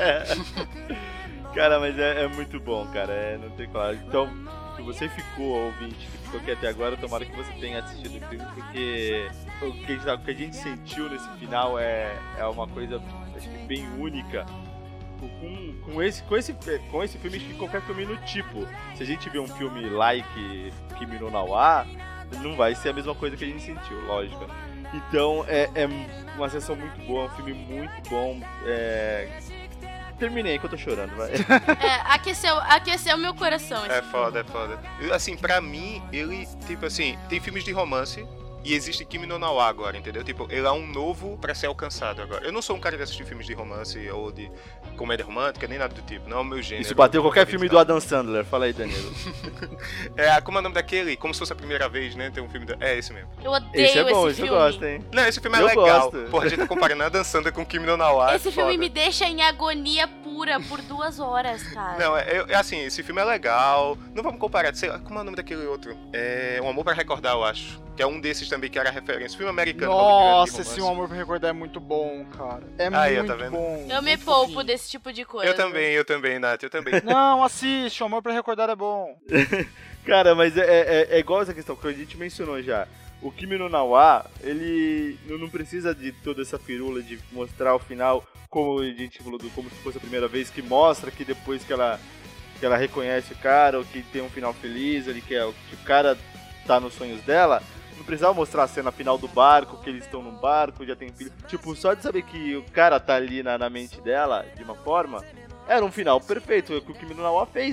Cara, mas é, é muito bom, cara. É, não tem claro. Então, se você ficou ouvinte, que ficou aqui até agora, tomara que você tenha assistido o filme, porque o que a gente, o que a gente sentiu nesse final é, é uma coisa, acho que bem única. Com, com, esse, com, esse, com esse filme, acho que qualquer filme no tipo. Se a gente vê um filme like Kimi no Nawa, não vai ser a mesma coisa que a gente sentiu, lógico. Então, é, é uma sessão muito boa, um filme muito bom. É... Terminei que eu tô chorando, vai. É, aqueceu, aqueceu meu coração. É esse foda, é foda. Eu, assim, pra mim, ele, tipo assim, tem filmes de romance e existe Kimi no Nawa agora, entendeu? Tipo, ele é um novo pra ser alcançado agora. Eu não sou um cara de assistir filmes de romance ou de comédia romântica, nem nada do tipo. Não é o meu gênero. Isso bateu qualquer favorito, filme do não. Adam Sandler. Fala aí, Danilo. É, como é o nome daquele? Como se fosse a primeira vez, né? Tem um filme da... É esse mesmo. Eu odeio Esse é bom, esse esse eu filme. gosto, hein? Não, esse filme é Eu legal. gosto. Porra, a gente tá comparando a dançando com Kimi no Nawa. Esse é filme foda. me deixa em agonia pura por duas horas, cara. Não, é, é assim, esse filme é legal. Não vamos comparar, sei lá, como é o nome daquele outro? É Um Amor Pra Recordar, eu acho. Que é um desses também que era referência. Filme americano. Nossa, de esse romance. Um Amor Pra Recordar é muito bom, cara. É Aí, ó, muito tá vendo? bom. Eu me muito poupo fofinho. desse tipo de coisa. Eu também, eu também, Nath, eu também. Não, assiste, O Amor Pra Recordar é bom. Cara, mas é, é, é igual essa questão que a gente mencionou já. O Kimi no Nawa, ele não não precisa de toda essa firula de mostrar o final, como a gente falou, do, como se fosse a primeira vez, que mostra que depois que ela, que ela reconhece o cara, ou que tem um final feliz, ali, que, é, que o cara tá nos sonhos dela, não precisava mostrar a cena final do barco, que eles estão num barco, já tem filho. Tipo, só de saber que o cara tá ali na, na mente dela, de uma forma, era um final perfeito, é o que o Kimi no Nawa fez.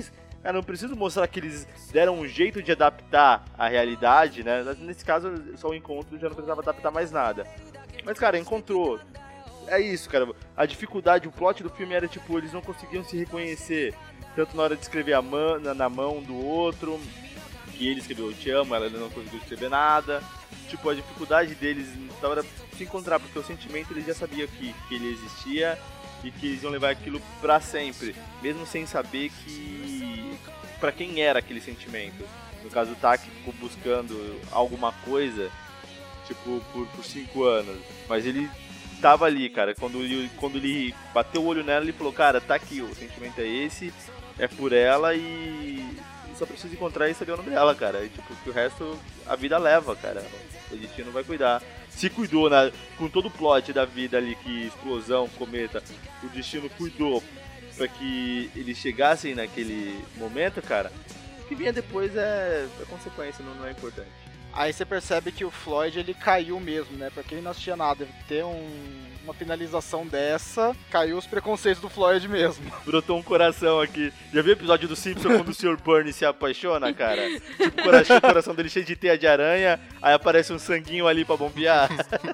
cara, não preciso mostrar que eles deram um jeito de adaptar a realidade, né? Nesse caso, só o encontro já não precisava adaptar mais nada. Mas, cara, encontrou. É isso, cara. A dificuldade, o plot do filme era, tipo, eles não conseguiam se reconhecer. Tanto na hora de escrever a mão, na, na mão do outro, que ele escreveu eu te amo, ela não conseguiu escrever nada. Tipo, a dificuldade deles na hora de se encontrar, porque o sentimento eles já sabiam que, que ele existia e que eles iam levar aquilo pra sempre, mesmo sem saber que pra quem era aquele sentimento. No caso, o Taki ficou buscando alguma coisa, tipo, por, por cinco anos, mas ele tava ali, cara. Quando ele, quando ele bateu o olho nela, ele falou, cara, tá aqui, o sentimento é esse, é por ela e só preciso encontrar e saber o nome dela, cara. E, tipo, que o resto a vida leva, cara. O destino vai cuidar. Se cuidou, né? Com todo o plot da vida ali, que explosão, cometa, o destino cuidou pra que eles chegassem naquele momento, cara. O que vinha depois é, é consequência, não, não é importante. Aí você percebe que o Floyd, ele caiu mesmo, né? Pra quem não assistia nada, ter um, uma finalização dessa, caiu os preconceitos do Floyd mesmo. Brotou um coração aqui. Já viu o episódio do Simpson quando o senhor Burns se apaixona, cara? Tipo, o coração, o coração dele cheio de teia de aranha, aí aparece um sanguinho ali pra bombear.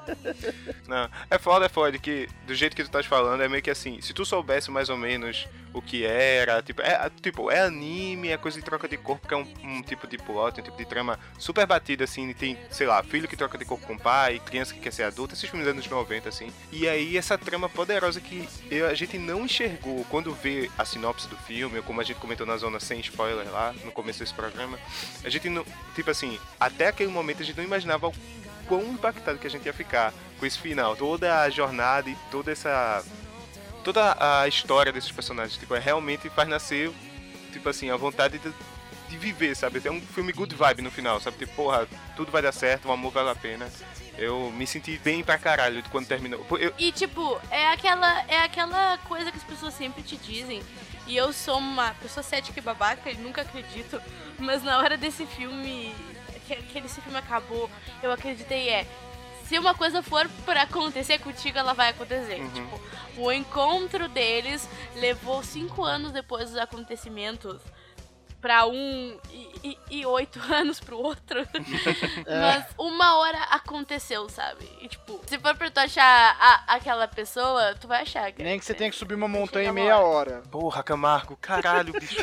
Não, é foda, é foda, que do jeito que tu tá falando, é meio que assim, se tu soubesse mais ou menos o que era, tipo, é, tipo, é anime, é coisa de troca de corpo, que é um, um tipo de plot, um tipo de trama super batida, assim, tem, sei lá, filho que troca de corpo com pai, criança que quer ser adulta, esses filmes dos anos noventa, assim. E aí, essa trama poderosa que eu, a gente não enxergou quando vê a sinopse do filme, ou como a gente comentou na zona sem spoiler lá, no começo desse programa, a gente não, tipo assim, até aquele momento a gente não imaginava o quão impactado que a gente ia ficar com esse final. Toda a jornada e toda essa... toda a história desses personagens, tipo, é realmente faz nascer, tipo assim, a vontade de, de viver, sabe? É um filme good vibe no final, sabe? Tipo, porra, tudo vai dar certo, o amor vale a pena. Eu me senti bem pra caralho de quando terminou. Eu... E, tipo, é aquela, é aquela coisa que as pessoas sempre te dizem, e eu sou uma pessoa cética e babaca, e nunca acredito, mas na hora desse filme, que, que esse filme acabou, eu acreditei, é... se uma coisa for pra acontecer contigo, ela vai acontecer. Uhum. Tipo, o encontro deles levou cinco anos depois dos acontecimentos pra um e, e, e oito anos pro outro. É. Mas uma hora aconteceu, sabe? E, tipo, se for pra tu achar a, aquela pessoa, tu vai achar. Cara. Nem que você tenha que subir uma montanha em meia hora. Porra, Camargo, caralho, bicho.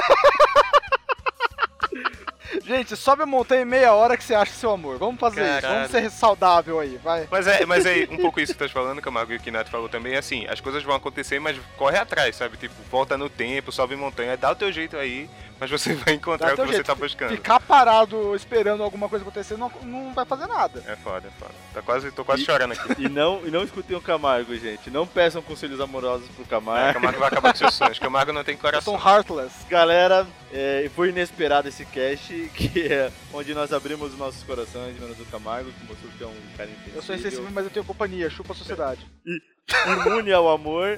Gente, sobe a montanha em meia hora que você acha seu amor. Vamos fazer Caralho. isso, vamos ser saudável aí, vai. Mas é, mas é um pouco isso que tu tá falando, Camargo, e o que o Nath falou também, assim, as coisas vão acontecer, mas corre atrás, sabe? Tipo, volta no tempo, sobe montanha, dá o teu jeito aí, mas você vai encontrar o que você tá buscando. Ficar parado esperando alguma coisa acontecer não, não vai fazer nada. É foda, é foda. Tá quase, tô quase e, chorando aqui. E não, e não escutem o Camargo, gente. Não peçam conselhos amorosos pro Camargo. É, o Camargo vai acabar com seus sonhos. Camargo não tem coração. Eu sou um heartless. Galera, é, foi inesperado esse cast, que é onde nós abrimos os nossos corações, menos do Camargo, que mostrou que é um cara insensível. Eu sou insensível, mas eu tenho companhia, chupa a sociedade. E imune ao amor.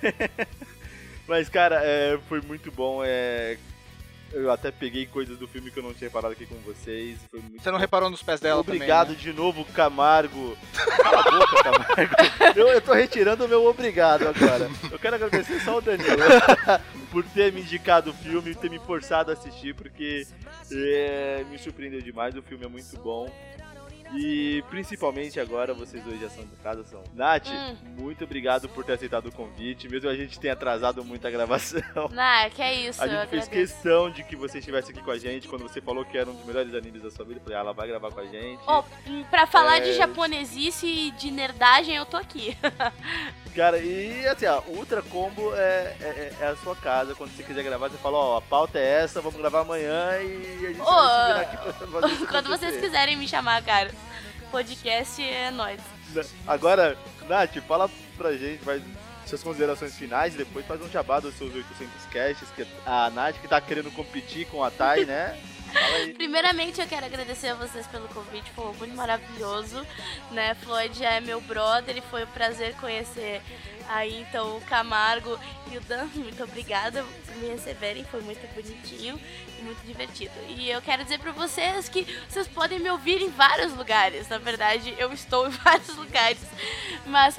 Mas, cara, é, foi muito bom. É, eu até peguei coisas do filme que eu não tinha reparado aqui com vocês. Foi muito Você não bom. reparou nos pés dela Obrigado também, né? de novo, Camargo. Cala a boca, Camargo. Eu, eu tô retirando o meu obrigado agora. Eu quero agradecer só o Danilo por ter me indicado o filme e ter me forçado a assistir, porque é, me surpreendeu demais. O filme é muito bom. E principalmente agora, vocês dois já são de casa, são. Nath, hum. muito obrigado por ter aceitado o convite, mesmo a gente tenha atrasado muito a gravação. Não, que é isso, A gente eu fez agradeço. questão de que você estivesse aqui com a gente. Quando você falou que era um dos melhores animes da sua vida, eu falei, ah, ela vai gravar com a gente. Oh, pra falar é... de japonesice e de nerdagem, eu tô aqui. Cara, e assim, a Ultra Combo é, é, é a sua casa. Quando você quiser gravar, você fala, ó, oh, a pauta é essa, vamos gravar amanhã e a gente oh, vai se virar aqui pra fazer isso. Quando vocês quiserem me chamar, cara, podcast é nóis. Agora, Nath, fala pra gente, vai, suas considerações finais e depois faz um jabá dos seus oitocentos casts, que a Nath que tá querendo competir com a Thay, né? Fala aí. Primeiramente, eu quero agradecer a vocês pelo convite, foi muito maravilhoso, né? Floyd já é meu brother e foi um prazer conhecer aí, então, o Camargo e o Dan. Muito obrigada por me receberem, foi muito bonitinho e muito divertido. E eu quero dizer pra vocês que vocês podem me ouvir em vários lugares, na verdade, eu estou em vários lugares, mas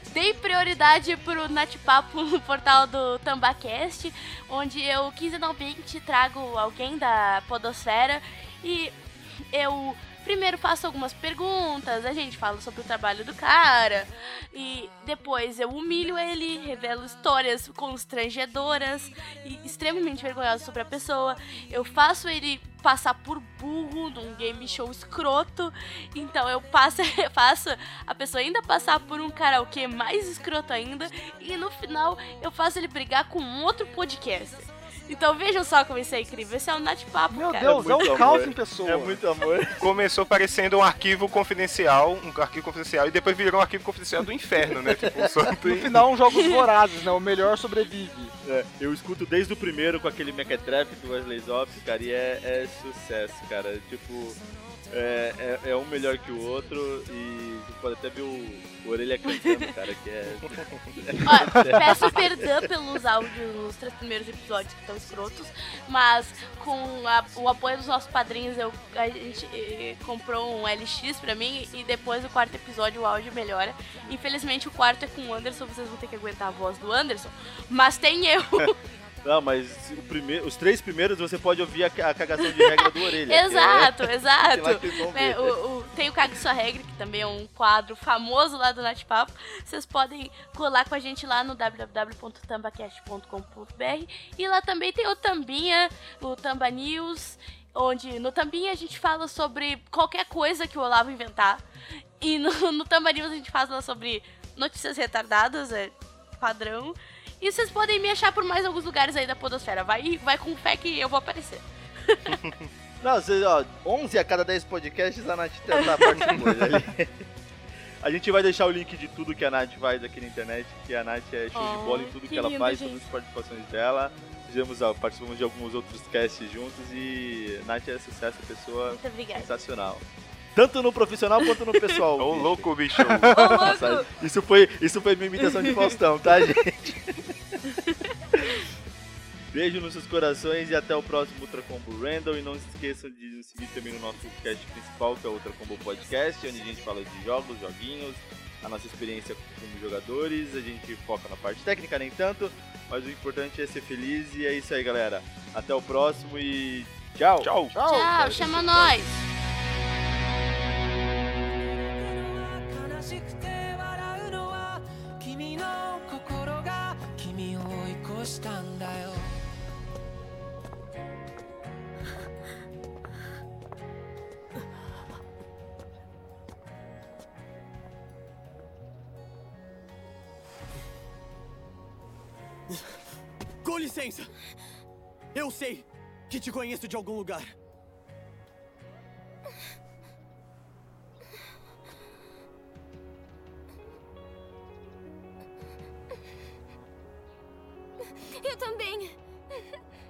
dei prioridade pro Natipapo no portal do Tambacast, onde eu quinzenalmente trago alguém da podosfera e eu primeiro faço algumas perguntas, a gente fala sobre o trabalho do cara e depois eu humilho ele, revelo histórias constrangedoras e extremamente vergonhosas sobre a pessoa. Eu faço ele passar por burro num game show escroto, então eu passo, faço a pessoa ainda passar por um karaokê mais escroto ainda e no final eu faço ele brigar com um outro podcast. Então vejam só como isso é incrível. Esse é o Natipapo, Meu cara. Deus, é, muito um caos amor. em pessoa. É muito amor. Começou parecendo um arquivo confidencial, um arquivo confidencial, e depois virou um arquivo confidencial do inferno, né? Tipo, um santo No final, um jogos vorazes, né? O melhor sobrevive. É, eu escuto desde o primeiro com aquele Mequetrefe do Wesley Zopf, cara, e é, é sucesso, cara. Tipo, é, é, é um melhor que o outro e você pode até ver o, o Orelha cantando, cara, que é... Ó, peço perdão pelos áudios nos três primeiros episódios que estão escrotos, mas com a- o apoio dos nossos padrinhos, eu, a gente eh, comprou um L X pra mim e depois do quarto episódio o áudio melhora. Infelizmente o quarto é com o Anderson, vocês vão ter que aguentar a voz do Anderson, mas tem eu. Não, mas o primeiro, os três primeiros você pode ouvir a, a cagação de regra do Orelha. Exato, que é- exato. Sei lá que vocês vão ver. É, o, o- tem o Cague Sua Regra, que também é um quadro famoso lá do Natipapo. Vocês podem colar com a gente lá no w w w ponto tambacast ponto com ponto b r. E lá também tem o Tambinha, o Tamba News, onde no Tambinha a gente fala sobre qualquer coisa que o Olavo inventar. E no, no Tamba News a gente fala sobre notícias retardadas, é padrão. E vocês podem me achar por mais alguns lugares aí da podosfera. Vai, vai com fé que eu vou aparecer. Não, vocês, ó, onze a cada dez podcasts a Nath tá participando ali. A gente vai deixar o link de tudo que a Nath faz aqui na internet, que a Nath é show de Oh, bola em tudo que, que ela lindo, faz, gente. todas as participações dela. Fizemos, ó, participamos de alguns outros casts juntos e Nath é sucesso, pessoa Muito obrigada. sensacional. Tanto no profissional quanto no pessoal. Ô, bicho. louco, bicho. Ô, Nossa, louco! isso foi, isso foi minha imitação de Faustão, tá, gente? Beijo nos seus corações e até o próximo Ultra Combo Random. E não se esqueçam de nos seguir também no nosso cast principal, que é o Ultra Combo Podcast, onde a gente fala de jogos, joguinhos, a nossa experiência como jogadores. A gente foca na parte técnica, nem tanto, mas o importante é ser feliz. E é isso aí, galera. Até o próximo e tchau! Tchau. Tchau, chama nós! 悲しくて笑うのは君の心が君を追い越したんだよ Com licença! Eu sei que te conheço de algum lugar. Eu também.